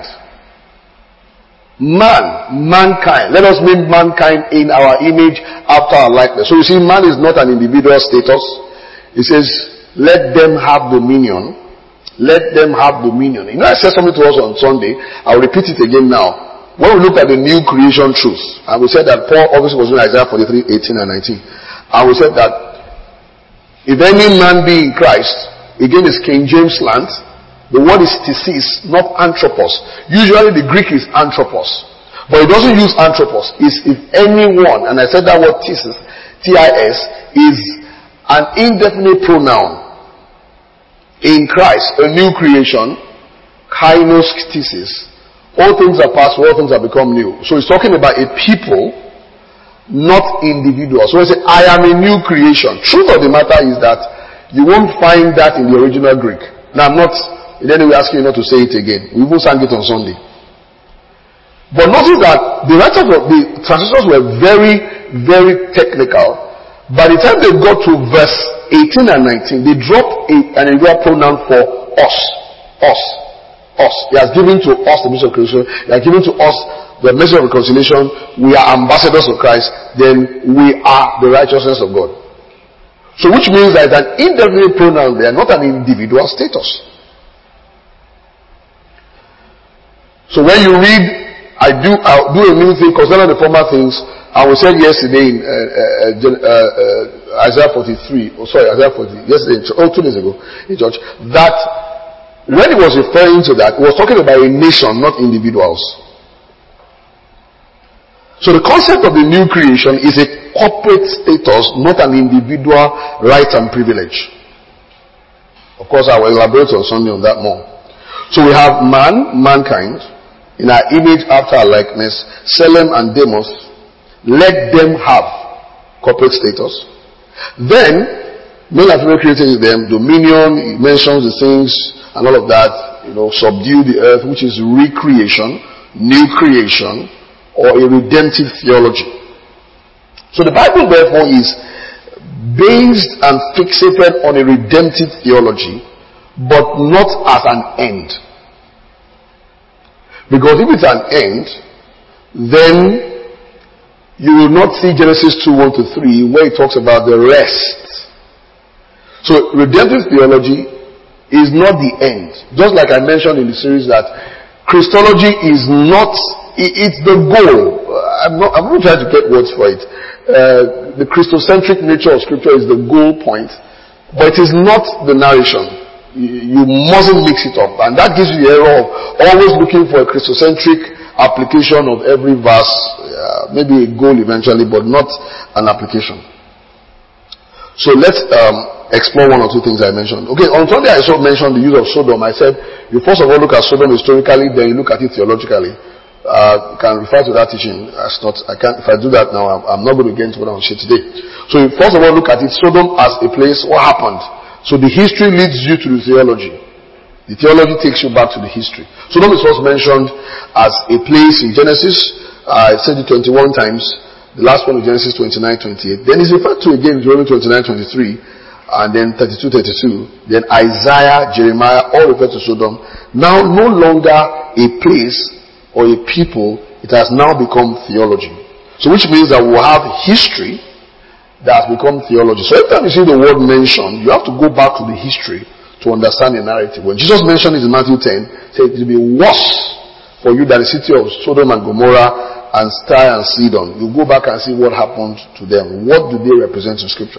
Mankind. Let us make mankind in our image after our likeness. So you see, man is not an individual status. It says, let them have dominion. Let them have dominion. I said something to us on Sunday. I'll repeat it again now. When we looked at the new creation truth, and we said that Paul obviously was in Isaiah 43, 18 and 19. And we said that if any man be in Christ, again is King James slant, the word is thesis, not anthropos. Usually the Greek is anthropos. But it doesn't use anthropos. It's if anyone, and I said that word thesis, T-I-S, is an indefinite pronoun. In Christ, a new creation, kainos thesis. All things are past, all things have become new. So he's talking about a people, not individuals. So he says, I am a new creation. Truth of the matter is that you won't find that in the original Greek. Now I'm not in any way asking you not to say it again. We even sang it on Sunday. But notice that the writers of the translators were very, very technical. By the time they got to verse 18 and 19, they dropped an individual pronoun for us. He has given to us the message of creation. He has given to us the message of reconciliation. We are ambassadors of Christ. Then we are the righteousness of God. So which means that it's an indefinite pronoun there, not an individual status. So when you read, I'll do a new thing concerning the former things. And we said yesterday in Isaiah 43, Isaiah 40, yesterday, 2 days ago in church, that when he was referring to that, he was talking about a nation, not individuals. So the concept of the new creation is a corporate status, not an individual right and privilege. Of course, I will elaborate on Sunday on that more. So we have mankind, in our image after our likeness, Selem and Demos. Let them have corporate status. Then, male and female created in them, dominion, it mentions the things and all of that, subdue the earth, which is recreation, new creation, or a redemptive theology. So the Bible therefore is based and fixated on a redemptive theology, but not as an end. Because if it's an end, then you will not see Genesis 2:1-3 where it talks about the rest. So redemptive theology is not the end. Just like I mentioned in the series that Christology is not, it's the goal. I'm not trying to get words for it. the Christocentric nature of Scripture is the goal point, but it is not the narration. You mustn't mix it up, and that gives you the error of always looking for a Christocentric application of every verse, maybe a goal eventually, but not an application. So let's explore one or two things I mentioned. Okay, on Sunday I mentioned the use of Sodom. I said you first of all look at Sodom historically, then you look at it theologically. You can refer to that teaching. If I do that now, I'm not going to get into what I want to say today. So you first of all look at it, Sodom as a place. What happened? So the history leads you to the theology. The theology takes you back to the history. Sodom is first mentioned as a place in Genesis. I said it 21 times. The last one is Genesis 29:28. Then it's referred to again in Deuteronomy 29:23, and then 32:32. Then Isaiah, Jeremiah, all refer to Sodom. Now no longer a place or a people, it has now become theology. So which means that we'll have history that has become theology. So every time you see the word mentioned, you have to go back to the history to understand the narrative. When Jesus mentioned it in Matthew 10, he said it will be worse for you than the city of Sodom and Gomorrah and Tyre and Sidon. You go back and see what happened to them. What do they represent in Scripture?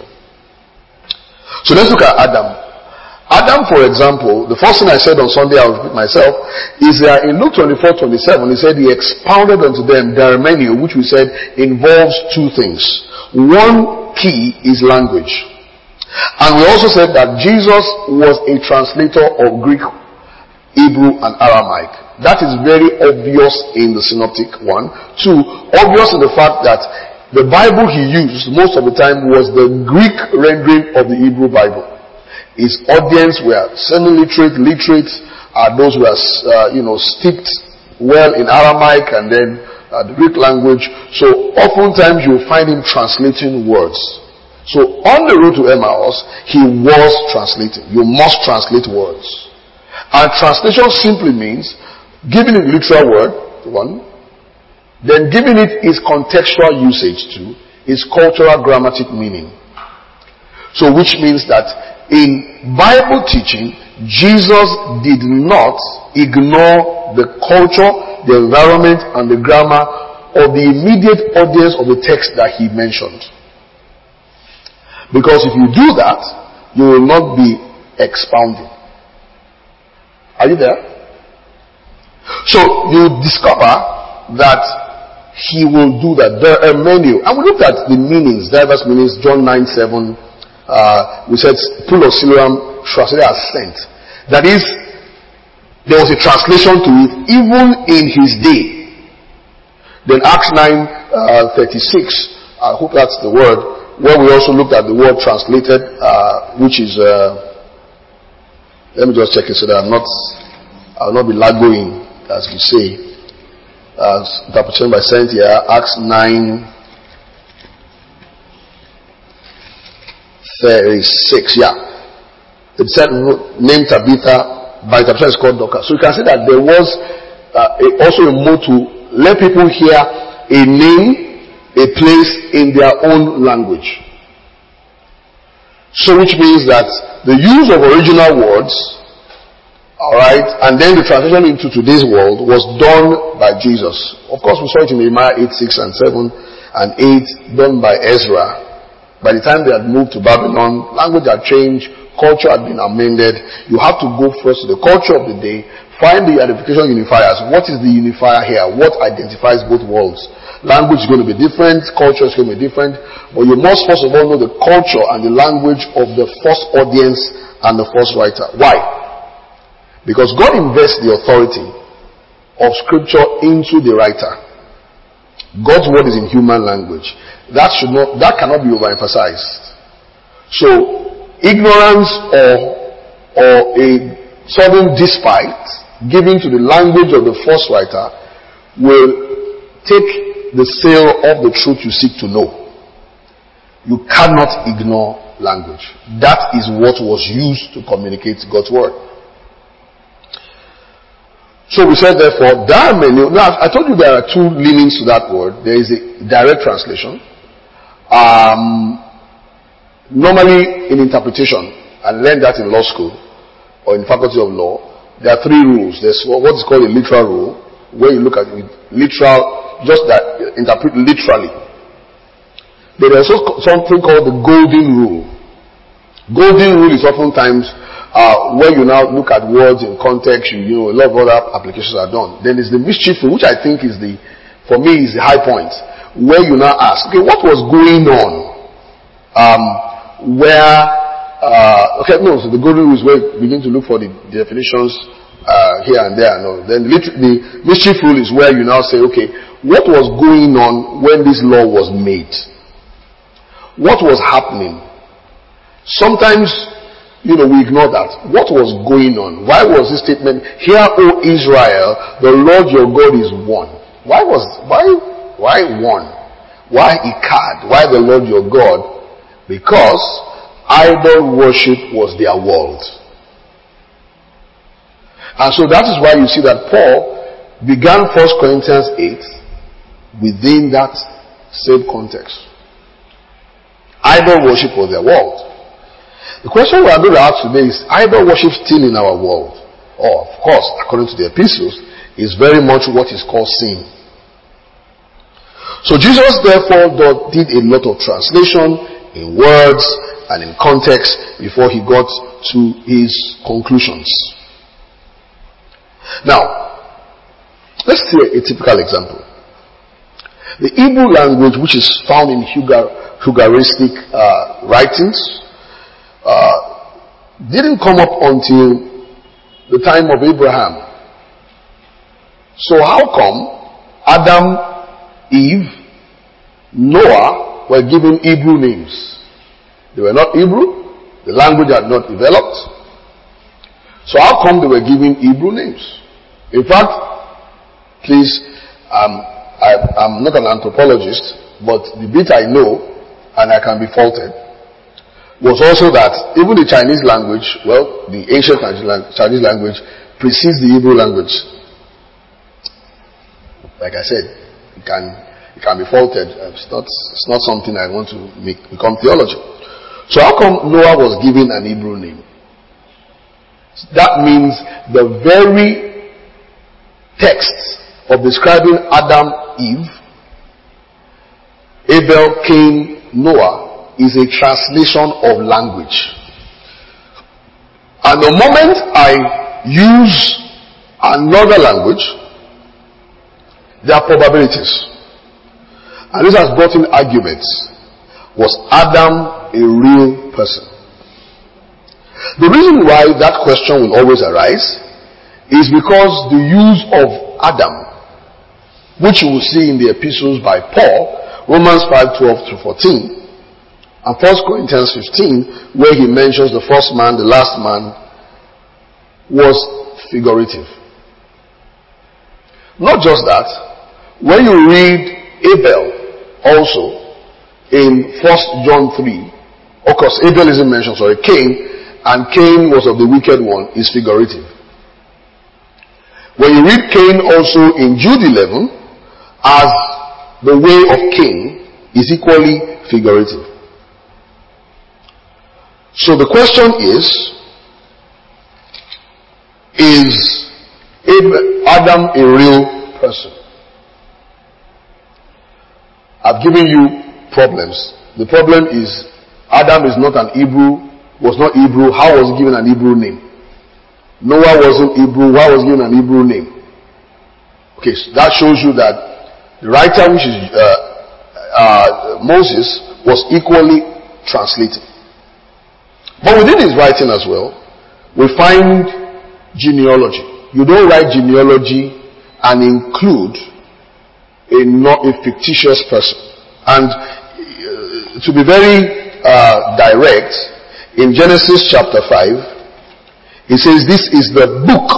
So let's look at Adam. Adam, for example, the first thing I said on Sunday, I'll repeat myself, is that in Luke 24:27, he said he expounded unto them Dermenio, which we said involves two things. One key is language. And we also said that Jesus was a translator of Greek, Hebrew, and Aramaic. That is very obvious in the synoptic one. Two, obvious in the fact that the Bible he used most of the time was the Greek rendering of the Hebrew Bible. His audience were semi-literate, literate, those who were, steeped well in Aramaic and then the Greek language. So oftentimes you'll find him translating words. So on the road to Emmaus, he was translating. You must translate words. And translation simply means giving it literal word, one, then giving it its contextual usage too, its cultural grammatic meaning. So which means that in Bible teaching, Jesus did not ignore the culture, the environment, and the grammar of the immediate audience of the text that he mentioned. Because if you do that, you will not be expounding. Are you there? So you discover that he will do that. There are many. And we looked at the meanings, diverse meanings, John 9:7. We said pool of Siloam translated as sent. That is, there was a translation to it even in his day. Then Acts 9:36, I hope that's the word, where we also looked at the word translated, which is, let me just check it so that I will not be lagoing, as we say, as interpretation by Saint here, Acts 9:36, yeah. It said, named Tabitha, by interpretation is called Dorcas. So you can see that there was also a mode to let people hear a name, a place in their own language. So which means that the use of original words, alright, and then the translation into today's world was done by Jesus. Of course, we saw it in Nehemiah 8:6 and 7 and 8, done by Ezra. By the time they had moved to Babylon, language had changed, culture had been amended. You have to go first to the culture of the day, find the identification unifiers. What is the unifier here? What identifies both worlds? Language is going to be different, culture is going to be different, but you must first of all know the culture and the language of the first audience and the first writer. Why? Because God invests the authority of Scripture into the writer. God's word is in human language. That cannot be overemphasized. So, ignorance or a sudden despite given to the language of the first writer will take the sail of the truth you seek to know. You cannot ignore language. That is what was used to communicate God's word. So we said therefore, now I told you there are two leanings to that word. There is a direct translation. Normally in interpretation, I learned that in law school or in faculty of law, there are three rules. There's what is called a literal rule, where you look at it literal, just that interpret literally. there is also something called the golden rule. Golden rule is oftentimes where you now look at words in context, a lot of other applications are done. Then there's the mischief rule, which I think is for me is the high point, where you now ask, okay, what was going on? So the golden rule is where you begin to look for the definitions here and there. No. Then the mischief rule is where you now say, okay, what was going on when this law was made? What was happening? Sometimes, we ignore that. What was going on? Why was this statement, "Hear, O Israel, the Lord your God is one"? Why one? Why Echad? Why the Lord your God? Because idol worship was their world. And so that is why you see that Paul began 1 Corinthians 8 within that same context. Idol worship was their world. The question we are going to ask today is, idol worship still in our world? Of course, according to the epistles, is very much what is called sin. So Jesus therefore did a lot of translation in words and in context before he got to his conclusions. Now, let's see a typical example. The Hebrew language, which is found in Ugaristic writings, didn't come up until the time of Abraham. So how come Adam, Eve, Noah were given Hebrew names? They were not Hebrew. The language had not developed. So how come they were given Hebrew names? In fact, please, I'm not an anthropologist, but the bit I know, and I can be faulted, was also that even the Chinese language, the ancient Chinese language precedes the Hebrew language. Like I said, it can be faulted. It's not something I want to become theology. So how come Noah was given an Hebrew name? That means the very text of describing Adam, Eve, Abel, Cain, Noah is a translation of language. And the moment I use another language, there are probabilities. And this has brought in arguments. Was Adam a real person? The reason why that question will always arise is because the use of Adam, which you will see in the epistles by Paul, Romans 5:12-14, and 1 Corinthians 15, where he mentions the first man, the last man, was figurative. Not just that, when you read Abel also in 1 John 3, of course Abel isn't mentioned, Cain, and Cain was of the wicked one, is figurative. When you read Cain also in Jude 11, as the way of Cain is equally figurative. So the question is Adam a real person? I've given you problems. The problem is Adam is not an Hebrew, was not Hebrew. How was he given an Hebrew name? Noah wasn't Hebrew. Why was he given an Hebrew name? Okay, so that shows you that the writer, which is Moses, was equally translated. But within his writing as well, we find genealogy. You don't write genealogy and include a fictitious person. And to be very direct, in Genesis chapter 5, it says this is the book,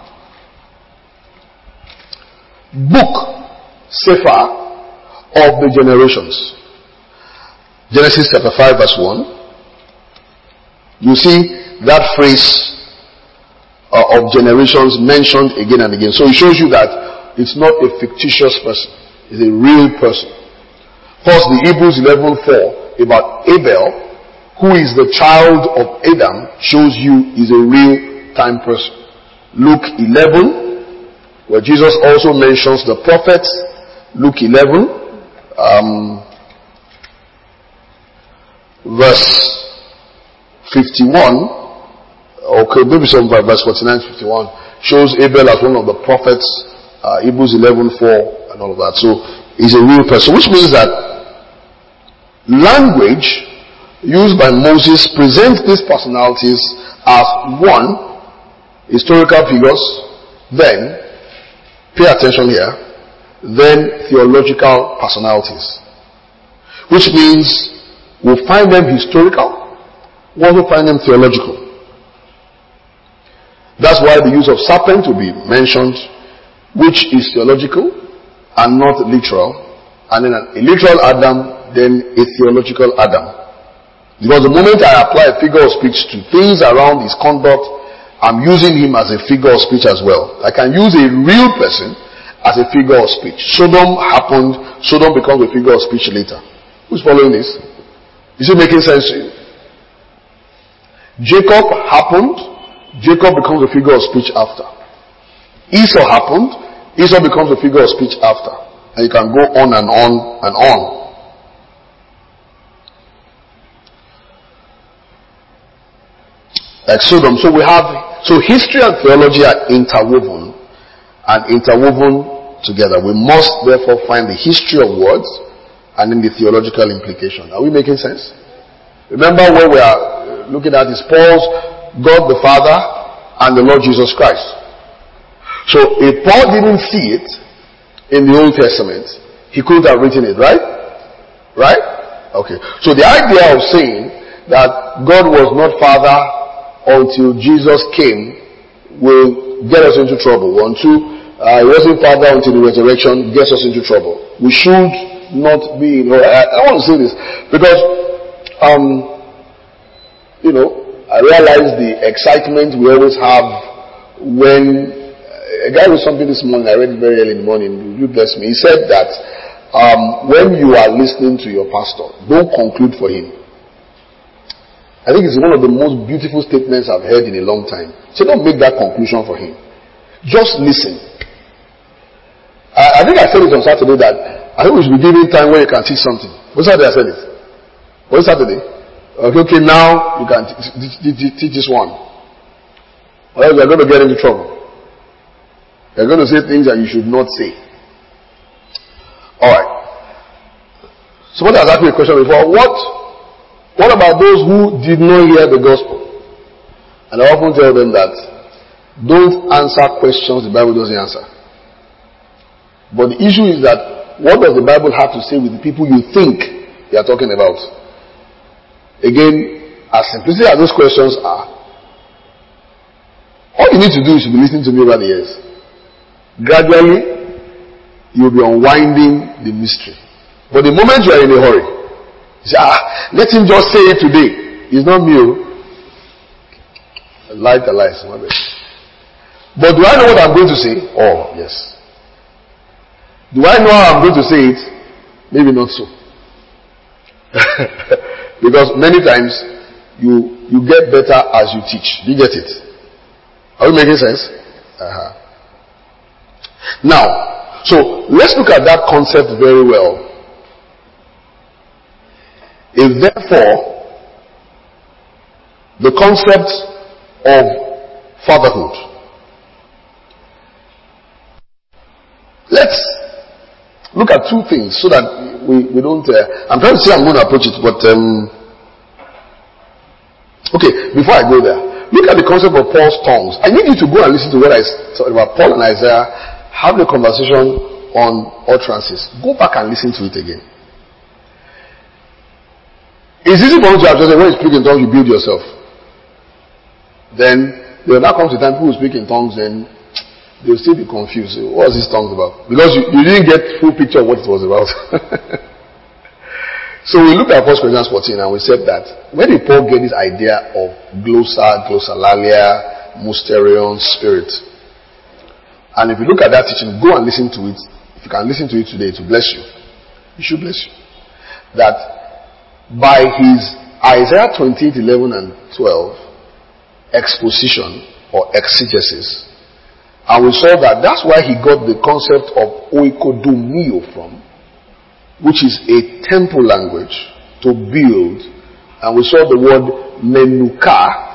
Sefer, of the generations. Genesis chapter 5 verse 1. You see that phrase of generations mentioned again and again. So it shows you that it's not a fictitious person. It's a real person. First, the Hebrews 11:4 about Abel, who is the child of Adam, shows you is a real time person. Luke 11, where Jesus also mentions the prophets. Luke 11. verse 51, okay, maybe some verse 49, 51, shows Abel as one of the prophets, Hebrews 11:4 and all of that. So he's a real person, which means that language used by Moses presents these personalities as one, historical figures, then, pay attention here, then theological personalities. Which means we'll find them historical, we'll also find them theological. That's why the use of serpent will be mentioned, which is theological and not literal. And then a literal Adam, then a theological Adam. Because the moment I apply a figure of speech to things around his conduct, I'm using him as a figure of speech as well. I can use a real person as a figure of speech. Sodom happened, Sodom becomes a figure of speech later. Who's following this? Is it making sense to you? Jacob happened, Jacob becomes a figure of speech after. Esau happened, Esau becomes a figure of speech after. And you can go on and on and on. Like Sodom. So history and theology are interwoven together. We must therefore find the history of words and then the theological implication. Are we making sense? Remember what we are looking at is Paul's God the Father and the Lord Jesus Christ. So if Paul didn't see it in the Old Testament, he couldn't have written it, right? Right? Okay. So the idea of saying that God was not Father until Jesus came will get us into trouble. He wasn't Father until the resurrection gets us into trouble. We should not be, I want to say this because, I realize the excitement we always have when a guy wrote something this morning. I read it very early in the morning. You bless me. He said that when you are listening to your pastor, don't conclude for him. I think it's one of the most beautiful statements I've heard in a long time. So don't make that conclusion for him. Just listen. I think I said it on Saturday that I think we should be giving time where you can teach something. What Saturday I said it? What Saturday? Okay, now you can teach this one. Or else you're going to get into trouble. You're going to say things that you should not say. Alright. Somebody has asked me a question before. What about those who did not hear the gospel? And I often tell them that don't answer questions the Bible doesn't answer. But the issue is that what does the Bible have to say with the people you think you are talking about? Again, as simplistic as those questions are, all you need to do is to be listening to me over the years. Gradually, you'll be unwinding the mystery. But the moment you are in a hurry, you say, let him just say it today. It's not me. Light the lies, my bad. But do I know what I'm going to say? Oh, yes. Do I know how I'm going to say it? Maybe not so. Because many times you get better as you teach. Do you get it? Are we making sense? Now, so let's look at that concept very well. If therefore the concept of fatherhood, let's look at two things so that we don't. I'm trying to say I'm going to approach it, but okay. Before I go there, look at the concept of Paul's tongues. I need you to go and listen to what I said about Paul and Isaiah having a conversation on utterances. Go back and listen to it again. It's easy for you to have just when you speak in tongues, you build yourself. Then there now comes the time people who speak in tongues, then they'll still be confused. What was this tongues about? Because you didn't get full picture of what it was about. So we looked at 1 Corinthians 14 and we said that where did Paul get this idea of glossa, glossolalia, mysterion, spirit? And if you look at that teaching, go and listen to it. If you can listen to it today, to bless you. It should bless you. That by his Isaiah 28:11 and 12 exposition or exegesis, and we saw that that's why he got the concept of oikodomio from, which is a temple language to build And we saw the word menuka,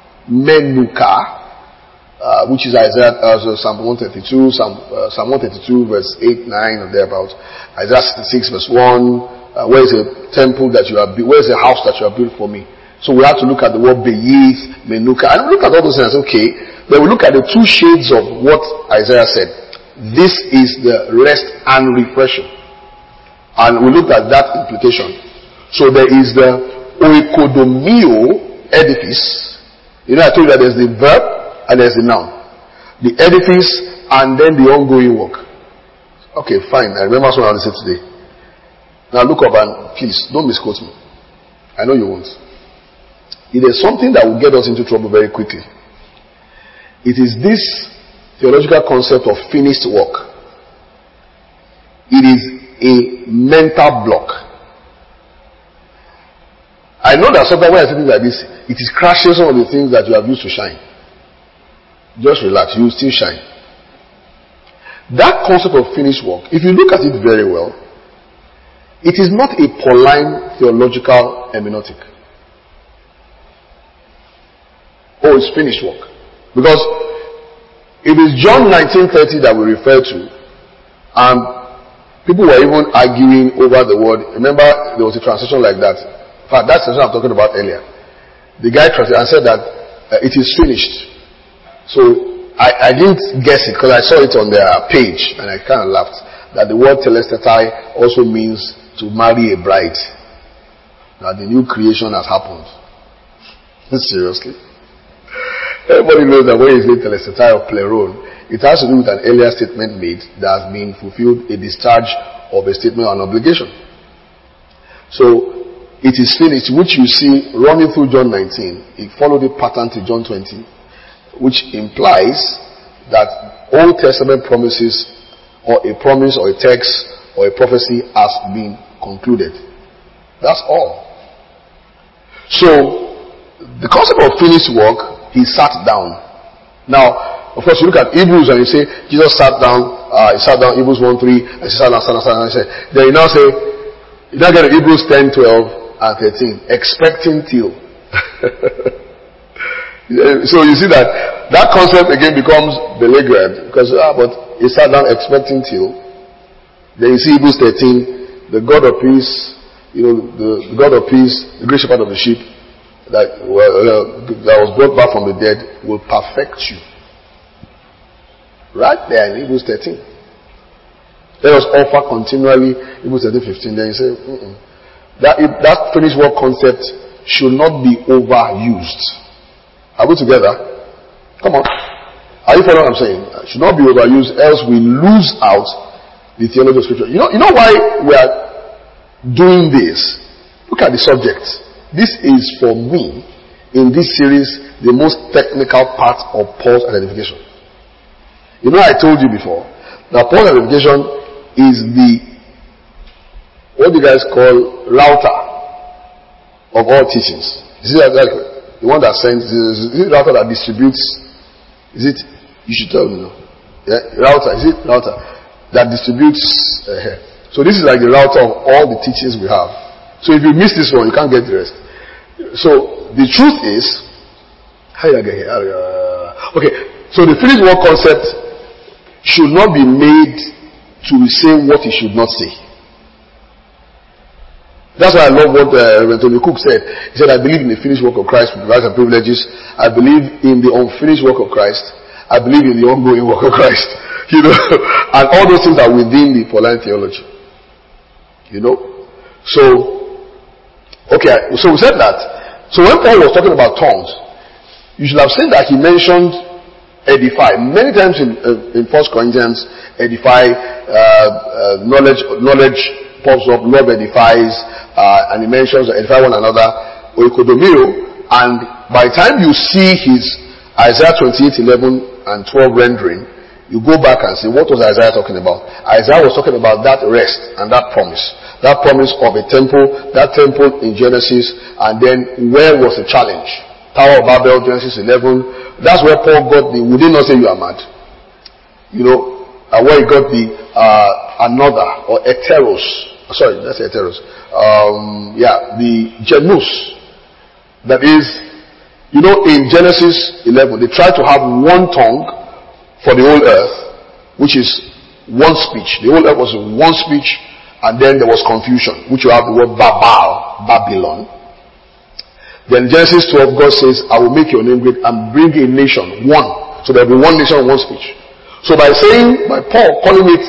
which is Isaiah, Psalm 132, Psalm 132 verse 8, 9 or thereabouts. Isaiah 66 verse 1. Where is a temple that you have built? Where is a house that you have built for me? So we have to look at the word Beyith, Menuka, and look at all those things. Okay, then we look at the two shades of what Isaiah said. This is the rest and refreshing, and we looked at that implication. So there is the oikodomio edifice. You know, I told you that there's the verb and there's the noun. The edifice and then the ongoing work. Okay, fine. I remember what I said today. Now look up and please don't misquote me. I know you won't. It is something that will get us into trouble very quickly. It is this theological concept of finished work. It is a mental block. I know that sometimes when I say things like this, it is crashing some of the things that you have used to shine. Just relax, you will still shine. That concept of finished work, if you look at it very well, it is not a Pauline theological hermeneutic. Oh, it's finished work. Because it is John 19:30 that we refer to, and people were even arguing over the word. Remember, there was a translation like that. In fact, that's what I'm talking about earlier. The guy translated and said that it is finished. So I didn't guess it because I saw it on their page and I kind of laughed that the word telestetai also means to marry a bride. Now the new creation has happened. Seriously. Everybody knows that when you say telestetai or pleron, it has to do with an earlier statement made that has been fulfilled, a discharge of a statement or an obligation. So it is finished, which you see running through John 19. It followed the pattern to John 20, which implies that Old Testament promises, or a promise, or a text, or a prophecy has been concluded. That's all. So, the concept of finished work, he sat down. Now, of course, you look at Hebrews and you say, Jesus sat down, Hebrews 1:3, and he sat down, and said, then you now say, you now get to Hebrews 10:12, and 13, expecting till. So you see that concept again becomes belligerent because but he sat down expecting till. Then you see Hebrews 13, the God of peace, the God of peace, the great shepherd of the sheep that was brought back from the dead will perfect you. Right there in Hebrews 13. Let us offer continually. Hebrews 13:15. Then you say, that finished work concept should not be overused. Are we together? Come on. Are you following what I'm saying? It should not be overused, else we lose out the theology of Scripture. You know why we are doing this? Look at the subject. This is, for me, in this series, the most technical part of Paul's identification. You know, I told you before that Paul's identification is what do you guys call router of all teachings? Is it like the one that sends? Is it router that distributes? Is it? You should tell me. No? Yeah, router. Is it router that distributes? So this is like the router of all the teachings we have. So if you miss this one, you can't get the rest. So the truth is, how did I get here? Okay. So the finished work concept should not be made to say what it should not say. That's why I love what Reverend Tony Cook said. He said, I believe in the finished work of Christ with rights and privileges. I believe in the unfinished work of Christ. I believe in the ongoing work of Christ. And all those things are within the Pauline theology. So, okay, so we said that. So when Paul was talking about tongues, you should have seen that he mentioned edify. Many times in 1 Corinthians, edify, knowledge pops up, love edifies, and he mentions edify one another, oikodomio, and by the time you see his Isaiah 28:11 and 12 rendering, you go back and say, what was Isaiah talking about? Isaiah was talking about that rest and that promise of a temple, that temple in Genesis, and then where was the challenge? Tower of Babel, Genesis 11. That's where Paul got we did not say you are mad. Where he got the another or heteros. Sorry, that's heteros. The genus. That is, in Genesis 11, they tried to have one tongue for the whole earth, which is one speech. The whole earth was one speech, and then there was confusion, which you have the word Babylon. Then Genesis 12, God says, I will make your name great and bring a nation, one. So there will be one nation, one speech. So by Paul calling it,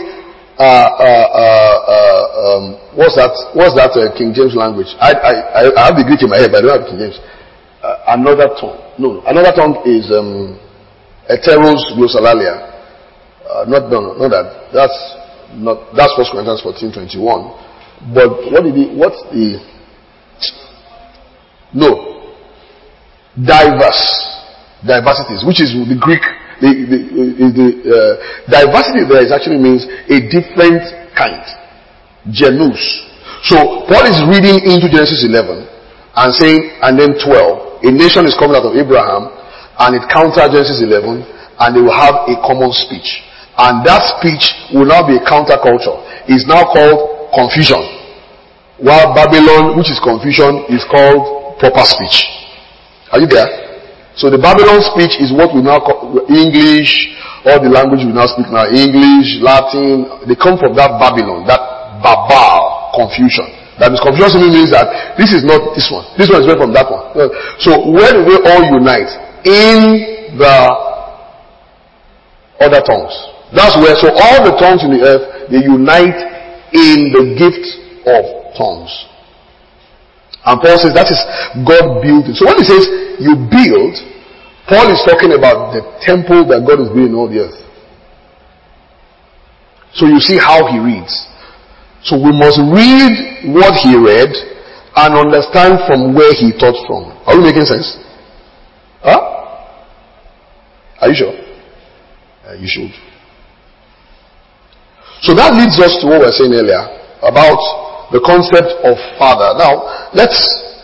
what's that King James language? I have the Greek in my head, but I don't have King James. Another tongue. No. Another tongue is Heteros Glossolalia. Not that. That's 1 Corinthians 14:21. But diversities, which is the Greek. The diversity there actually means a different kind. Genus. So Paul is reading into Genesis 11 and saying, and then 12, a nation is coming out of Abraham, and it counters Genesis 11, and they will have a common speech. And that speech will now be a counterculture. It's now called confusion. While Babylon, which is confusion, is called proper speech. Are you there? So the Babylon speech is what we now call English, all the language we now speak now, English, Latin, they come from that Babylon, that Babal, confusion. That is, confusion simply means that this is not this one. This one is made from that one. So where do they all unite? In the other tongues. That's where, so all the tongues in the earth, they unite in the gift of tongues. And Paul says that is God built it. So when he says you build, Paul is talking about the temple that God is building on the earth. So you see how he reads. So we must read what he read and understand from where he taught from. Are we making sense? Huh? Are you sure? You should. So that leads us to what we were saying earlier about the concept of father. Now, let's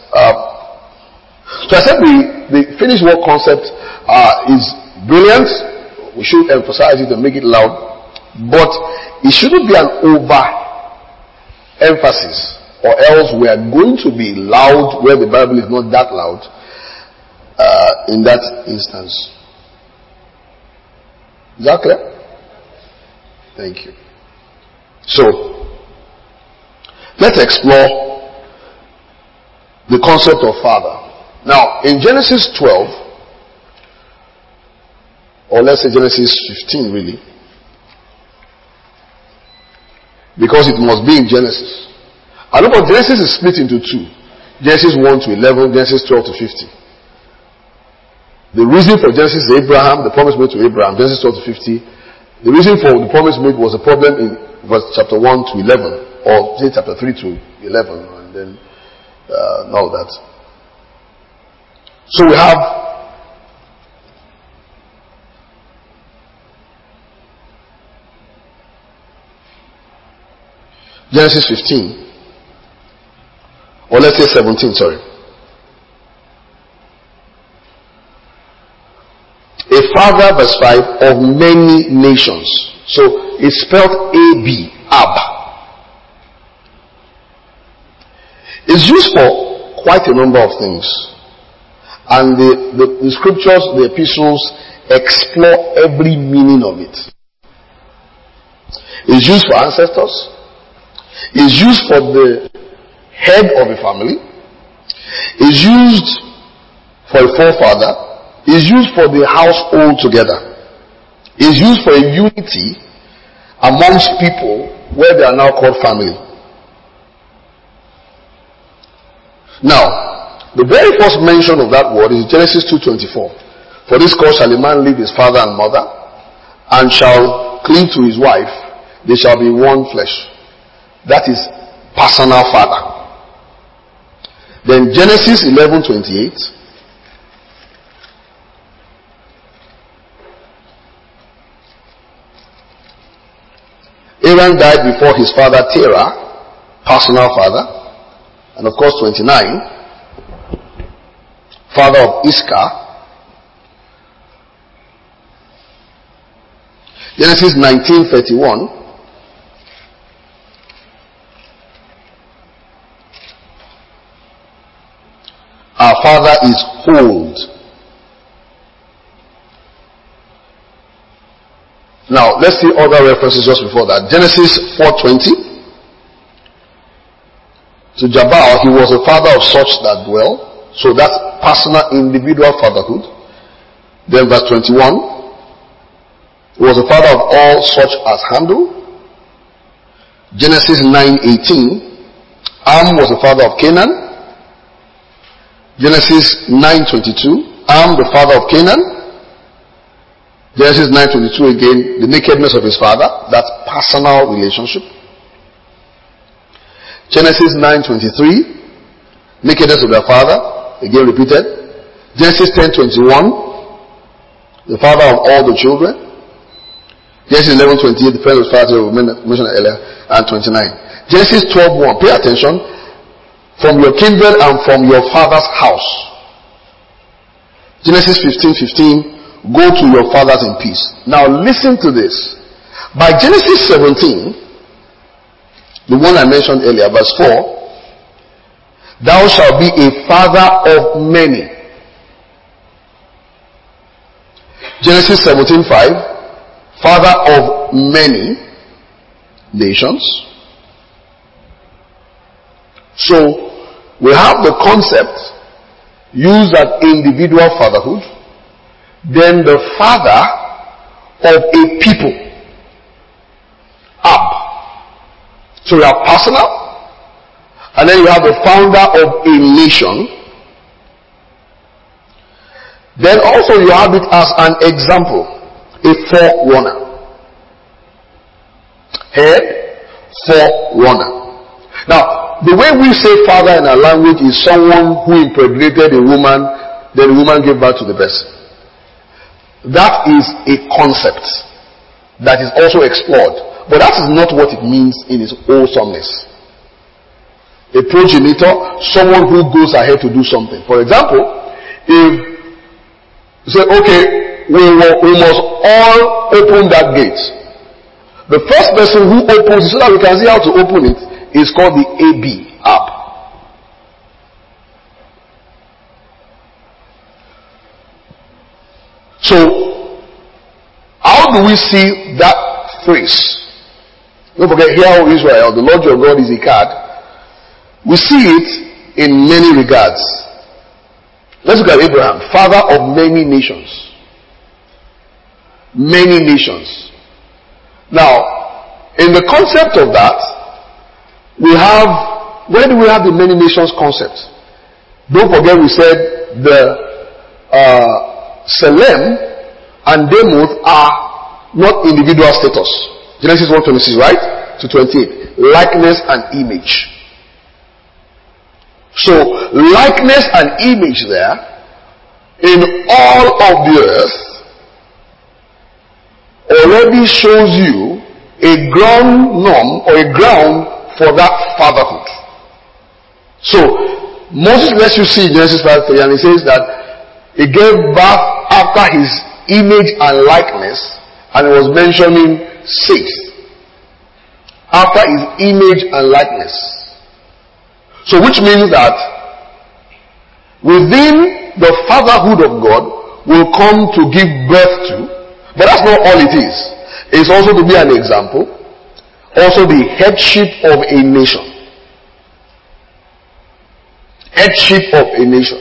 so I said the finished work concept is brilliant. We should emphasize it and make it loud, but it shouldn't be an over emphasis, or else we are going to be loud where the Bible is not that loud in that instance. Is that clear? Thank you. So let's explore the concept of father. Now, in Genesis 12, or let's say Genesis 15 really, because it must be in Genesis. I know, but Genesis is split into two. Genesis 1 to 11, Genesis 12 to 50. The reason for Genesis is Abraham, the promise made to Abraham, Genesis 12 to 50. The reason for the promise made was a problem in verse chapter 1 to 11. Or say chapter 3 to 11, and then all that. So we have Genesis 15, or let's say 17, sorry. A father, verse 5, of many nations. So it's spelled A-B, Ab. It's used for quite a number of things. And the scriptures, the epistles, explore every meaning of it. It's used for ancestors. It's used for the head of a family. It's used for a forefather. It's used for the household together. It's used for a unity amongst people where they are now called family. Now, the very first mention of that word is Genesis 2:24. For this cause shall a man leave his father and mother, and shall cleave to his wife. They shall be one flesh. That is personal father. Then Genesis 11:28. Aaron died before his father Terah, personal father. And of course 29, father of Iscah. Genesis 19:31. Our Father is old. Now, let's see other references just before that. Genesis 4:20. To Jabal, he was the father of such that dwell. So that's personal, individual fatherhood. Then verse 21. He was the father of all such as handle. Genesis 9:18. Ham was the father of Canaan. Genesis 9:22. Ham, the father of Canaan. Genesis 9:22 again, the nakedness of his father. That's personal relationship. Genesis 9:23, nakedness of their father. Again repeated. Genesis 10:21, the father of all the children. Genesis 11:28, the friend of his father we mentioned earlier, and 29. Genesis 12:1, pay attention. From your kindred and from your father's house. Genesis 15:15, go to your fathers in peace. Now listen to this. By Genesis 17, the one I mentioned earlier, verse 4, thou shalt be a father of many. Genesis 17:5, father of many nations. So, we have the concept used as individual fatherhood, then the father of a people. Ab. So you have personal, and then you have the founder of a nation. Then also you have it as an example, a forerunner. Head, forerunner. Now, the way we say father in our language is someone who impregnated a woman, then the woman gave birth to the person. That is a concept that is also explored. But that is not what it means in its wholesomeness. A progenitor, someone who goes ahead to do something. For example, if you say, okay, we must all open that gate. The first person who opens it so that we can see how to open it is called the AB, app. So, how do we see that phrase? Don't forget, hear, O Israel, the Lord your God is Echad. We see it in many regards. Let's look at Abraham, father of many nations. Many nations. Now, in the concept of that, where do we have the many nations concept? Don't forget we said the Selem and Demuth are not individual status. Genesis 1:26, right? To 28. Likeness and image. So, likeness and image there, in all of the earth, already shows you a ground norm or a ground for that fatherhood. So, Moses lets you see Genesis 5:3, and he says that he gave birth after his image and likeness, and he was mentioning Seth after his image and likeness. So, which means that within the fatherhood of God will come to give birth to, but that's not all it is. It's also to be an example, also the headship of a nation. Headship of a nation.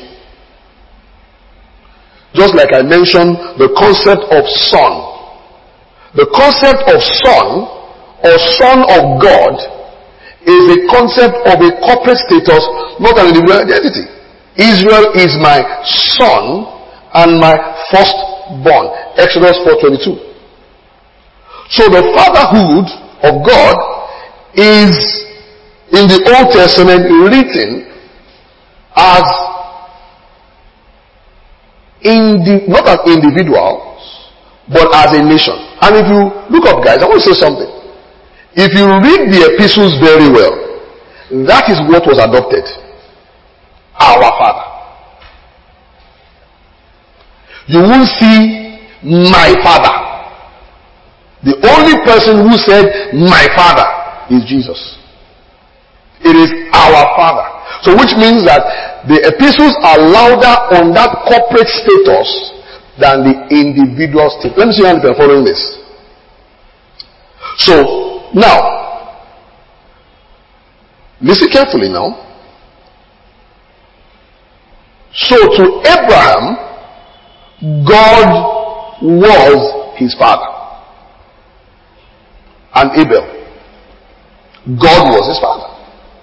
Just like I mentioned, the concept of son. The concept of son or son of God is a concept of a corporate status, not an individual identity. Israel is my son and my firstborn. Exodus 4:22. So the fatherhood of God is in the Old Testament written as not as individuals, but as a nation. And if you look up, guys, I want to say something. If you read the epistles very well, that is what was adopted. Our Father. You won't see my Father. The only person who said my Father is Jesus. It is our Father. So which means that the epistles are louder on that corporate status than the individual status. Let me see how you are following this. So, now, listen carefully now. So to Abraham, God was his father. And Abel, God was his father.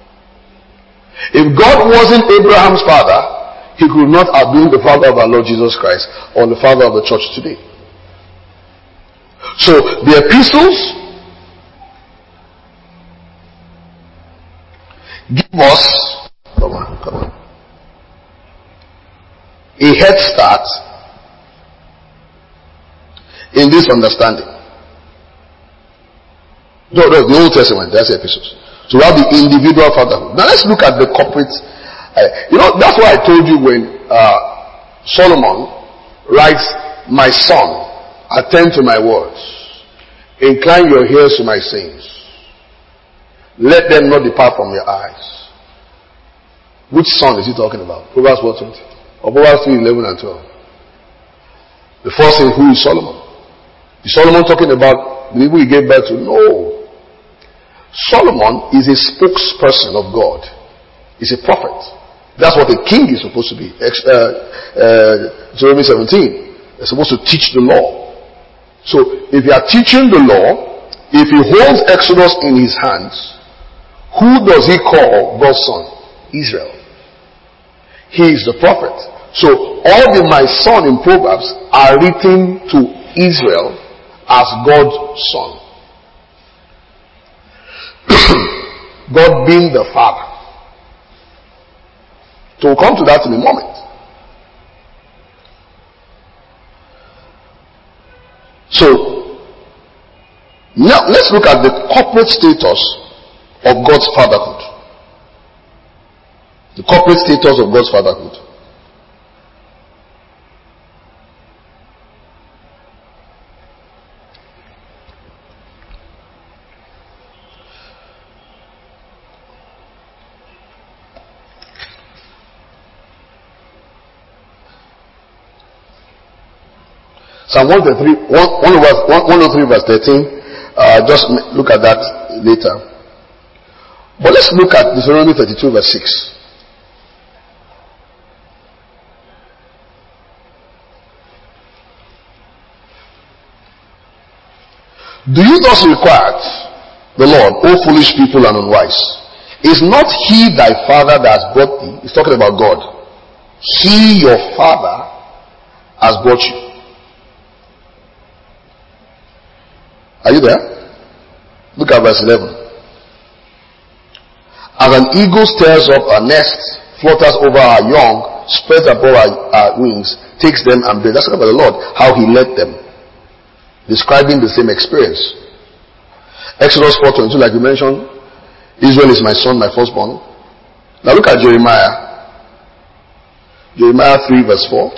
If God wasn't Abraham's father, he could not have been the father of our Lord Jesus Christ or the father of the church today. So the epistles give us, come on, a head start in this understanding. No, the Old Testament, that's the epistles. So we have the individual fatherhood. Now let's look at the corporate. That's why I told you when Solomon writes, "My son, attend to my words. Incline your ears to my sayings. Let them not depart from your eyes." Which son is he talking about? Proverbs 4:20. Or Proverbs 3:11 and 12. The first thing, who is Solomon? Is Solomon talking about the people he gave birth to? No. Solomon is a spokesperson of God. He's a prophet. That's what a king is supposed to be. Deuteronomy 17. They're supposed to teach the law. So if you are teaching the law, if he holds Exodus in his hands, who does he call God's son? Israel. He is the prophet. So all the "my son" in Proverbs are written to Israel as God's son. God being the father. So we'll come to that in a moment. So now let's look at the corporate status of God's fatherhood. The corporate status of God's fatherhood. Psalm 103 verse 13. Just look at that later. But let's look at Deuteronomy 32 verse 6. Do you thus require the Lord, O foolish people and unwise? Is not he thy father that has brought thee? He's talking about God. He, your father, has brought you. Are you there? Look at verse 11. As an eagle stirs up a nest, flutters over her young, spreads above her wings, takes them and brings. That's about the Lord, how he led them. Describing the same experience. Exodus 4:22, like we mentioned, Israel is my son, my firstborn. Now look at Jeremiah. Jeremiah 3 verse 4.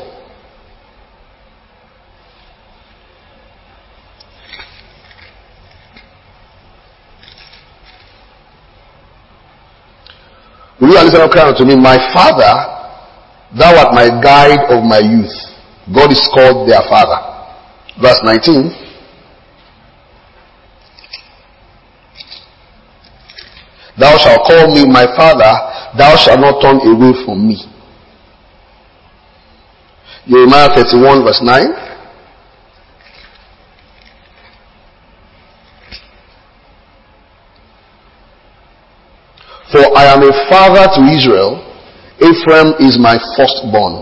Will you listen and cry unto me, my father, thou art my guide of my youth. God is called their father. Verse 19. Thou shalt call me my father, thou shalt not turn away from me. Jeremiah 31 verse 9. For I am a father to Israel, Ephraim is my firstborn.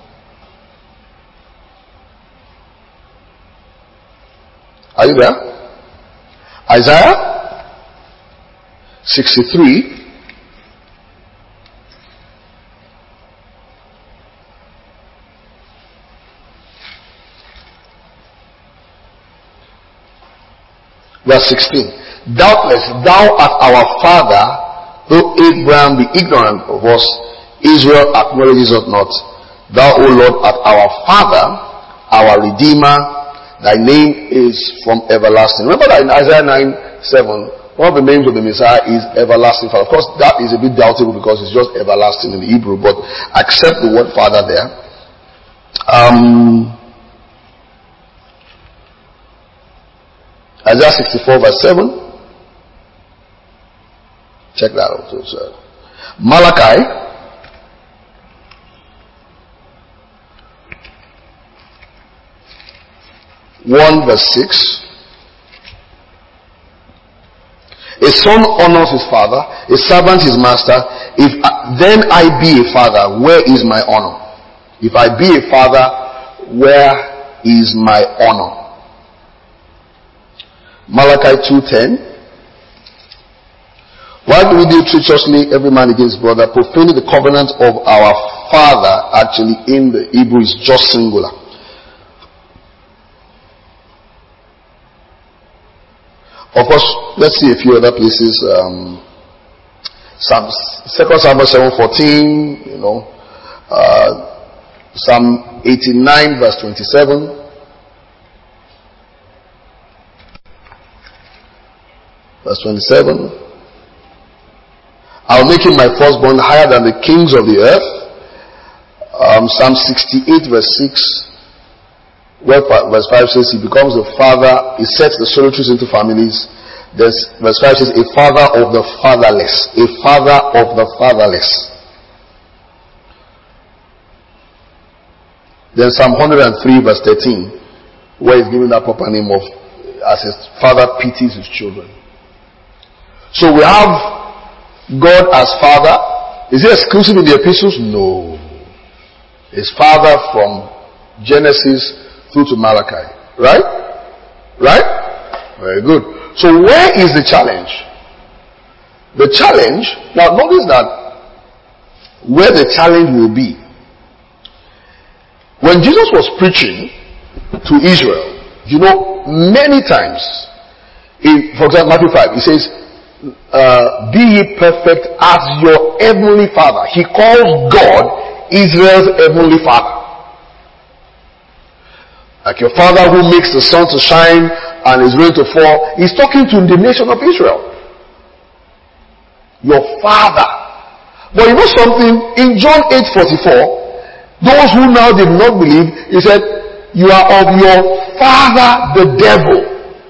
Are you there? Isaiah 63 verse 16. Doubtless thou art our father, though Abraham be ignorant of us, Israel acknowledges us not. Thou, O Lord, art our father, our redeemer. Thy name is from everlasting. Remember that in Isaiah 9:7, one of the names of the Messiah is Everlasting Father. Of course, that is a bit doubtable because it's just everlasting in the Hebrew, but accept the word Father there. Isaiah 64 verse 7. Check that out. Malachi (1 verse 6). A son honors his father, a servant his master. If then I be a father, where is my honor? If I be a father, where is my honor? Malachi 2:10. Why do we deal treacherously every man against his brother, profaning the covenant of our father? Actually, in the Hebrew is just singular. Of course, let's see a few other places. Psalm 2 Samuel 7:14. Psalm 89 verse 27. Verse 27. I'll make him my firstborn higher than the kings of the earth. Psalm 68 verse 6. Where verse 5 says he becomes the father, he sets the solitaries into families. Verse 5 says a father of the fatherless. A father of the fatherless. Then Psalm 103 verse 13, where he's given that proper name of as his father pities his children. So we have God as Father. Is it exclusive in the epistles? No. His Father from Genesis through to Malachi. Right? Right? Very good. So where is the challenge? The challenge, now notice that where the challenge will be. When Jesus was preaching to Israel, many times, for example, Matthew 5, he says, be ye perfect as your heavenly Father. He calls God Israel's heavenly Father. Like your father who makes the sun to shine and is rain to fall. He's talking to the nation of Israel. Your father. But you know something? In John 8:44, those who now did not believe, he said, you are of your father the devil.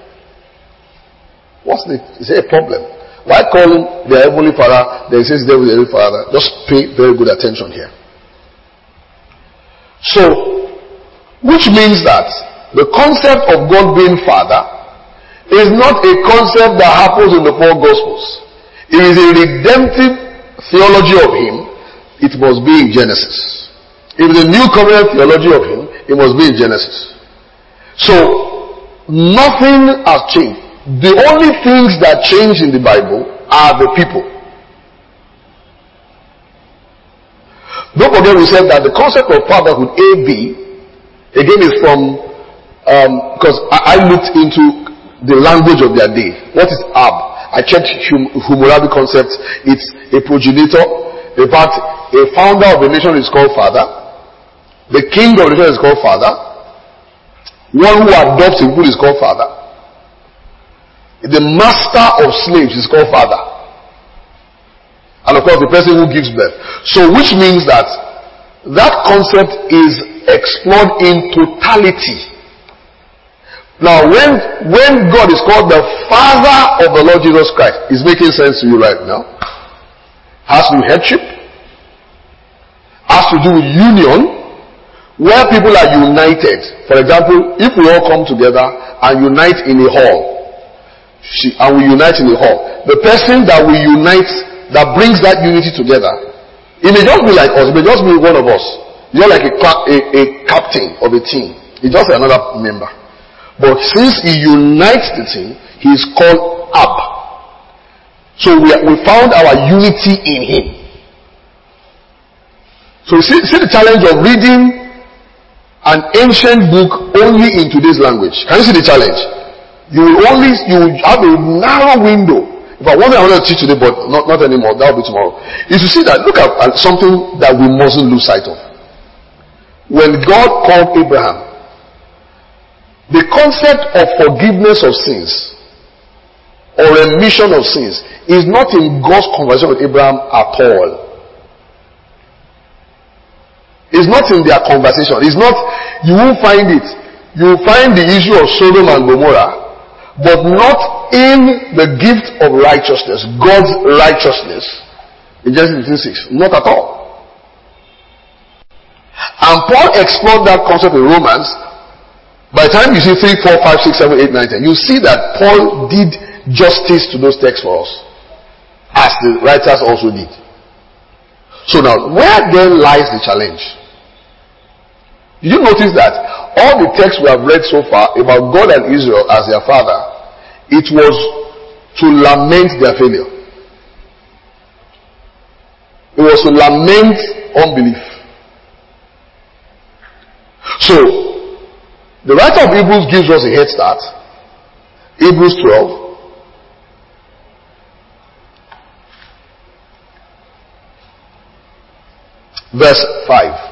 Is there a problem? Why call him the heavenly Father? Then he says devil the heavenly Father. Just pay very good attention here. So, which means that the concept of God being Father is not a concept that happens in the four Gospels. It is a redemptive theology of Him. It must be in Genesis. If it's a new covenant theology of Him, it must be in Genesis. So, nothing has changed. The only things that change in the Bible are the people. Don't forget we said that the concept of fatherhood, A-B, again is from, because I looked into the language of their day. What is Ab? I checked Hammurabi concepts. It's a progenitor. In fact, a founder of a nation is called father. The king of the nation is called father. One who adopts a people is called father. The master of slaves is called father. And of course the person who gives birth. So which means that concept is explored in totality. Now when God is called the Father of the Lord Jesus Christ, is making sense to you right now? Has to do with headship. Has to do with union. Where people are united. For example, if we all come together and unite in a hall, and we unite in a hall, the person that we unite, that brings that unity together, it may just be like us, it may just be one of us. You're like a captain of a team. He's just another member. But since he unites the team, he is called Ab. So we found our unity in him. So you see the challenge of reading an ancient book only in today's language. Can you see the challenge? You will have a narrow window. If I wanted to teach today, but not anymore, that will be tomorrow. Is to see that, look at something that we mustn't lose sight of. When God called Abraham, the concept of forgiveness of sins or remission of sins is not in God's conversation with Abraham at all. It's not in their conversation. It's not, you won't find it. You will find the issue of Sodom and Gomorrah, but not in the gift of righteousness, God's righteousness, in Genesis 6. Not at all. And Paul explored that concept in Romans. By the time you see 3, 4, 5, 6, 7, 8, 9, 10, you see that Paul did justice to those texts for us, as the writers also did. So now, where then lies the challenge? Did you notice that all the texts we have read so far about God and Israel as their father, it was to lament their failure. It was to lament unbelief. So, the writer of Hebrews gives us a head start. Hebrews 12. Verse 5.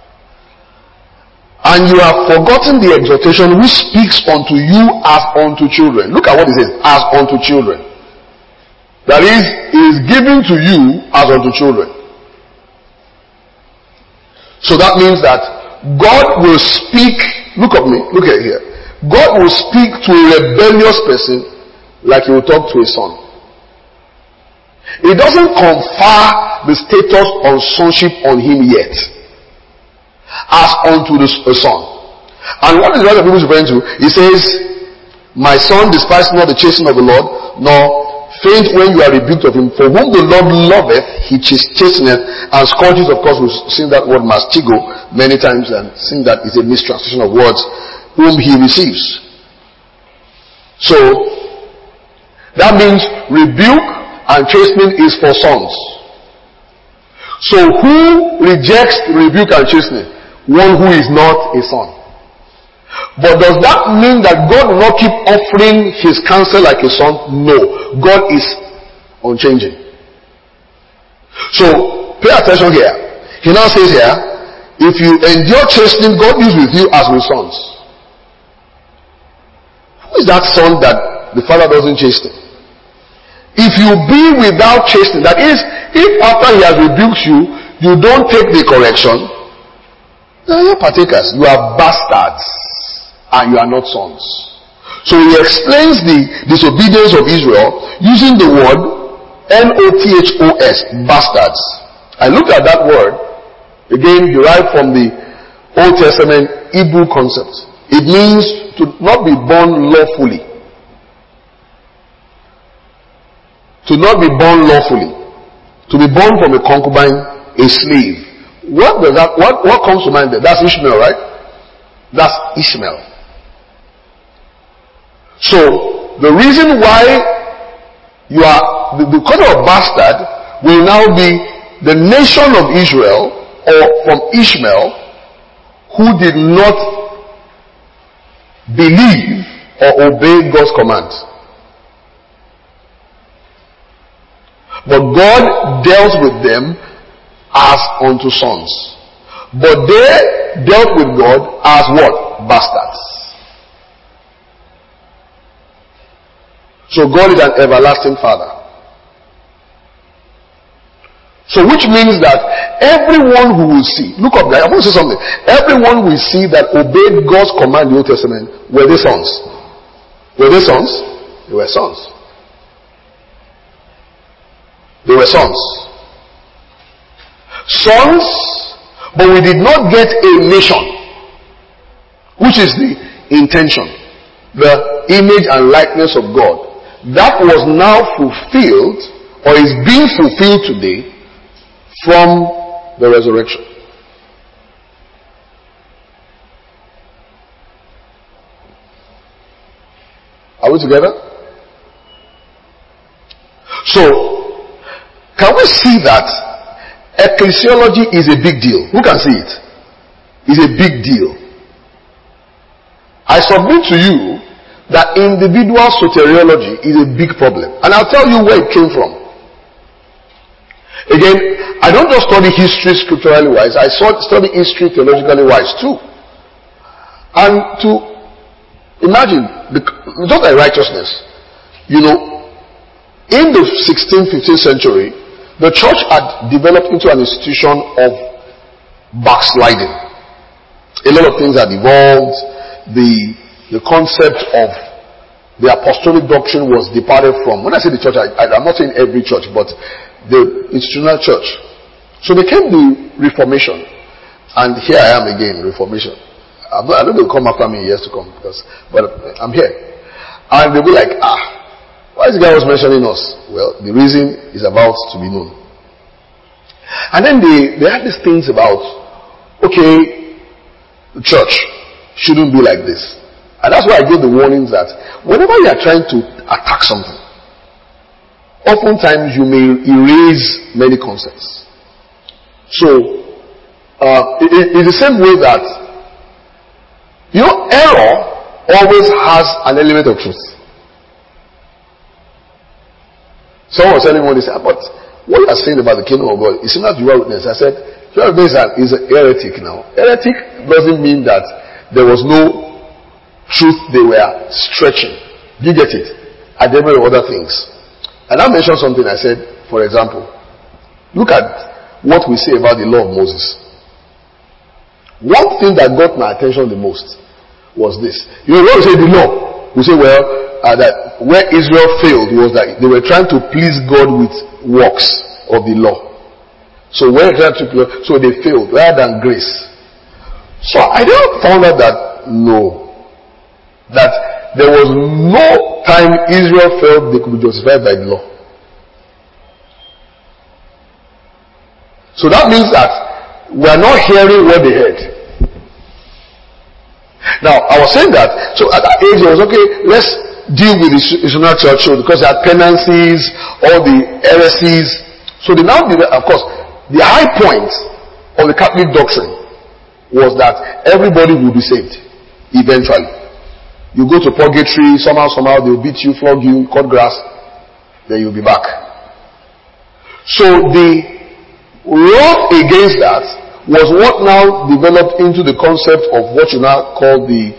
And you have forgotten the exhortation which speaks unto you as unto children. Look at what it says, as unto children. That is, it is given to you as unto children. So that means that God will speak, look at me, look at here. God will speak to a rebellious person like he will talk to a son. It doesn't confer the status of sonship on him yet, as unto a son. And what is the writer of Hebrews referring to? He says, my son, despise not the chastening of the Lord, nor faint when you are rebuked of him. For whom the Lord loveth, he chasteneth, and scourges. Of course, we've seen that word mastigo many times, and seen that is a mistranslation of words, whom he receives. So, that means rebuke and chastening is for sons. So who rejects rebuke and chastening? One who is not a son. But does that mean that God will not keep offering his counsel like a son? No. God is unchanging. So, pay attention here. He now says here, if you endure chastening, God is with you as with sons. Who is that son that the father doesn't chasten? If you be without chastening, that is, if after he has rebuked you, you don't take the correction, then you're partakers. You are bastards, and you are not sons. So he explains the disobedience of Israel using the word N-O-T-H-O-S, bastards. I looked at that word, again derived from the Old Testament Hebrew concept. It means to not be born lawfully. To not be born lawfully. To be born from a concubine, a slave. What comes to mind there? That's Ishmael, right? That's Ishmael. So, the reason why you are, because of bastard, will now be the nation of Israel, or from Ishmael, who did not believe or obey God's commands. But God dealt with them as unto sons. But they dealt with God as what? Bastards. So God is an everlasting Father. So which means that everyone who will see, look up there, I want to say something. Everyone will see that obeyed God's command in the Old Testament, were they sons? Were they sons? They were sons. They were sons. Sons, but we did not get a nation, which is the intention, the image and likeness of God. That was now fulfilled, or is being fulfilled today, from the resurrection. Are we together? So, can we see that ecclesiology is a big deal? Who can see it? It's a big deal. I submit to you that individual soteriology is a big problem. And I'll tell you where it came from. Again, I don't just study history scripturally wise, I study history theologically wise too. And to imagine, just like righteousness, In the 16th, 15th century, the church had developed into an institution of backsliding. A lot of things had evolved. The concept of the apostolic doctrine was departed from. When I say the church, I'm not saying every church, but the institutional church. So there came the Reformation. And here I am again, Reformation. I don't know they'll come after me in years to come, but I'm here. And they'll be like, why is the guy was mentioning us? Well, the reason is about to be known. And then they had these things about, okay, the church shouldn't be like this. And that's why I gave the warnings that whenever you are trying to attack something, oftentimes you may erase many concepts. So, it's the same way that, error always has an element of truth. Someone was telling me one day, but what you are saying about the kingdom of God is similar to Jehovah's Witness. I said, Jehovah's Witness is an heretic now. Heretic doesn't mean that there was no truth they were stretching. Do you get it? And there were other things. And I mentioned something. I said, for example, look at what we say about the law of Moses. One thing that got my attention the most was this. When we say the law, we say, that where Israel failed was that they were trying to please God with works of the law. So so they failed rather than grace. So I then found out that that there was no time Israel felt they could be justified by the law. So that means that we are not hearing what they heard. Now, I was saying that, so at that age it was okay, let's deal with the institutional church because there are tendencies, all the heresies. So they now did, of course, the high point of the Catholic doctrine was that everybody will be saved eventually. You go to purgatory, somehow they'll beat you, flog you, cut grass, then you'll be back. So the wrath against that was what now developed into the concept of what you now call the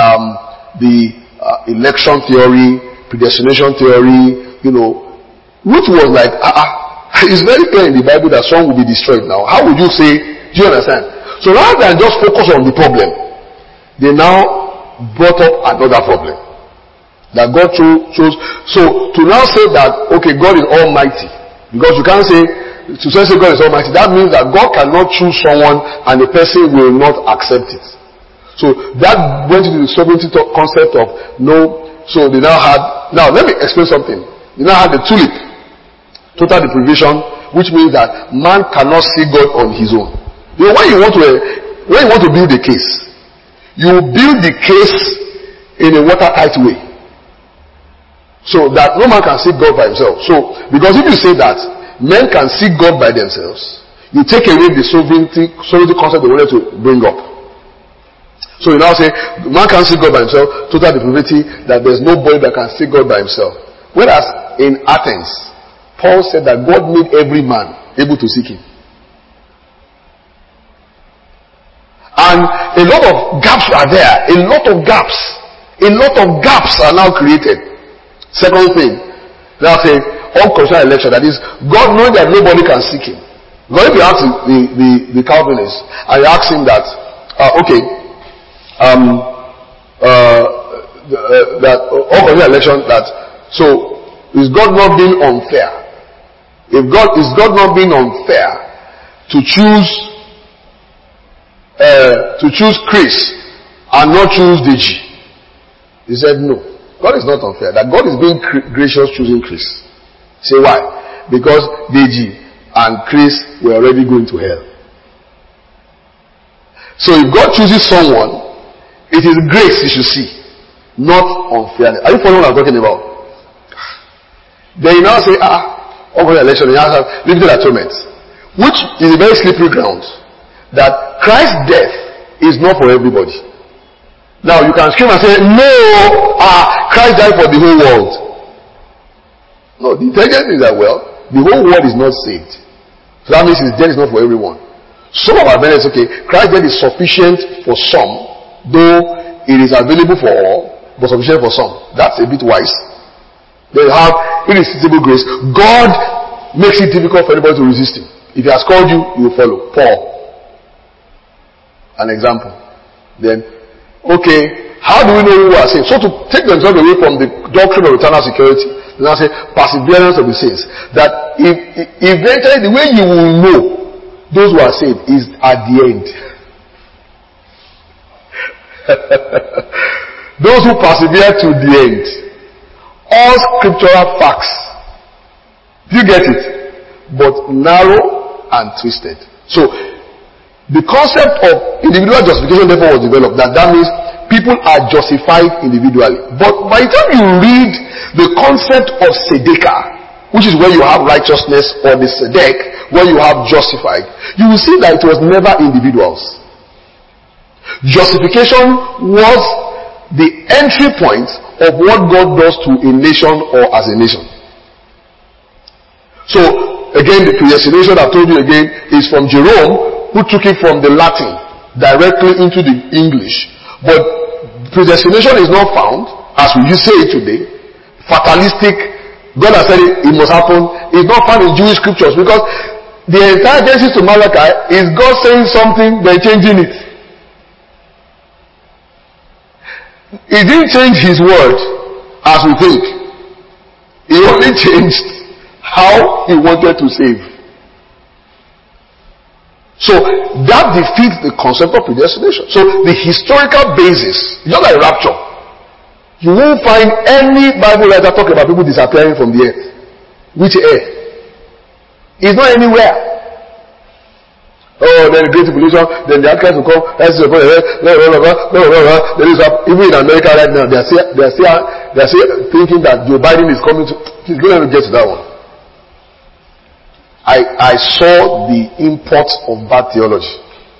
election theory, predestination theory, which was like, it's very clear in the Bible that some will be destroyed now. How would you say, do you understand? So rather than just focus on the problem, they now brought up another problem. That God chose. So to now say that, okay, God is almighty, because you can't say, to say God is almighty, that means that God cannot choose someone and the person will not accept it. So that went into the sovereignty concept of no. So they now let me explain something. They now had the tulip, total deprivation, which means that man cannot see God on his own. When you want to build a case, you build the case in a watertight way, so that no man can see God by himself. So, because if you say that men can see God by themselves, you take away the sovereignty concept they wanted to bring up. So you now say, man can't see God by himself, total depravity, that there's nobody that can see God by himself. Whereas in Athens, Paul said that God made every man able to seek him. And a lot of gaps are there. A lot of gaps are now created. Second thing, now say, unconditional election, that is, God knowing that nobody can seek him. But if you ask the Calvinists, and you ask him that, that unconditional election, that, so, is God not being unfair? Is God not being unfair to choose Chris and not choose Deji? He said no. God is not unfair. That God is being gracious choosing Chris. Say why? Because Deji and Chris were already going to hell. So if God chooses someone, it is grace you should see, not unfairness. Are you following what I'm talking about? Then you now say, over the election, you now have limited atonement, which is a very slippery ground. That Christ's death is not for everybody. Now you can scream and say, no, Christ died for the whole world. No, the intelligence is that, the whole world is not saved. So that means his death is not for everyone. Some of our benefits, Christ's death is sufficient for some, though it is available for all, but sufficient for some. That's a bit wise. They have irresistible grace, God makes it difficult for anybody to resist him. If he has called you, you will follow. Paul. An example. Then, okay, how do we know who are saved? So to take themselves away from the doctrine of eternal security, then I say perseverance of the saints. That if eventually the way you will know those who are saved is at the end. Those who persevere to the end. All scriptural facts. Do you get it? But narrow and twisted. So, the concept of individual justification therefore was developed. That means people are justified individually. But by the time you read the concept of tzedekah, which is where you have righteousness, or the tzedek, where you have justified, you will see that it was never individuals. Justification was the entry point of what God does to a nation or as a nation. So, again, the predestination I've told you again is from Jerome, who took it from the Latin directly into the English. But predestination is not found, as we say it today, fatalistic, God has said it must happen. It's not found in Jewish scriptures, because the entire Genesis to Malachi is God saying something, they're changing it. He didn't change his word as we think. He only changed how he wanted to save. So that defeats the concept of predestination. So the historical basis, just like rapture, you won't find any Bible writer talking about people disappearing from the earth. Which earth? It's not anywhere. Oh, then the great tribulation, then the Antichrist will come, even in America right now, they are still thinking that Joe Biden is coming to, he's going to get to that one. I saw the import of bad theology.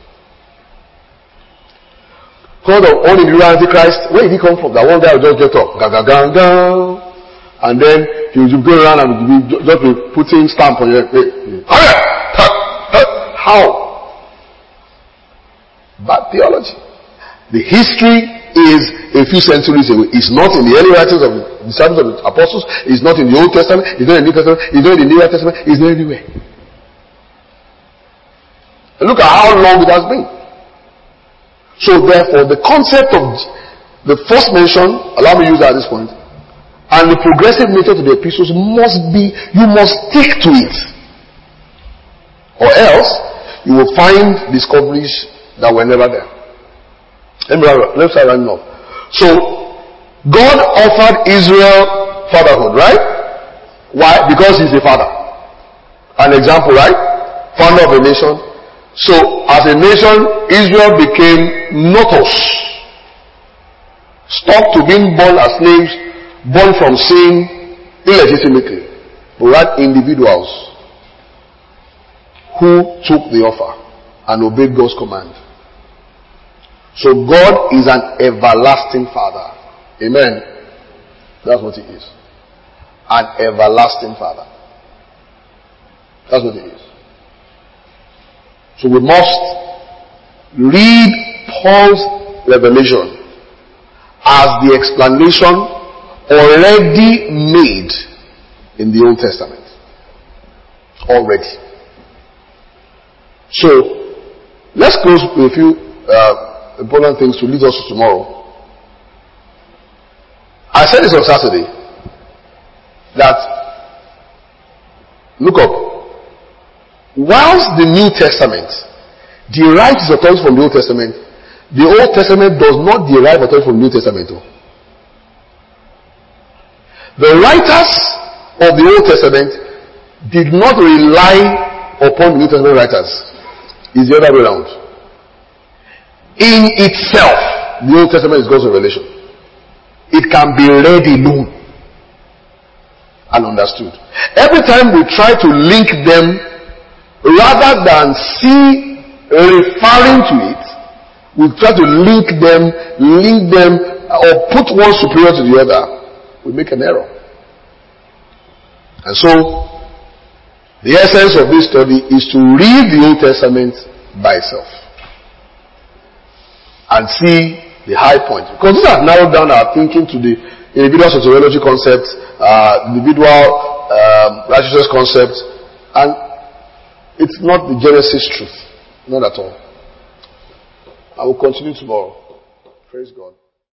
Called the only real Antichrist, where did he come from? That one guy will just get up, and then he will go around and just be putting stamp on your head. How? Bad theology. The history is a few centuries away. It's not in the early writings of the disciples of the apostles. It's not in the Old Testament. It's not in the New Testament. It's not in the New Testament. It's not anywhere. And look at how long it has been. So therefore, the concept of the first mention, allow me to use that at this point, and the progressive nature to the epistles must be, you must stick to it. Or else, you will find discoveries that were never there. Let's start running off. So, God offered Israel fatherhood, right? Why? Because he's a father. An example, right? Founder of a nation. So, as a nation, Israel became notos. Stopped to being born as slaves, born from sin illegitimately. But right individuals who took the offer and obeyed God's command. So God is an everlasting Father. Amen. That's what he is. An everlasting Father. That's what he is. So we must read Paul's revelation as the explanation already made in the Old Testament. Already. So, let's close with a few important things to lead us to tomorrow. I said this on Saturday, that, look up, whilst the New Testament derives its authority from the Old Testament, the Old Testament does not derive authority from the New Testament. The writers of the Old Testament did not rely upon the New Testament writers. It's the other way around. In itself, the Old Testament is God's revelation. It can be read alone and understood. Every time we try to link them, rather than see referring to it, we try to link them, or put one superior to the other, we make an error. And so, the essence of this study is to read the Old Testament by itself and see the high point. Because this has narrowed down our thinking to the individual soteriology concept, individual righteousness concept, and it's not the Genesis truth. Not at all. I will continue tomorrow. Praise God.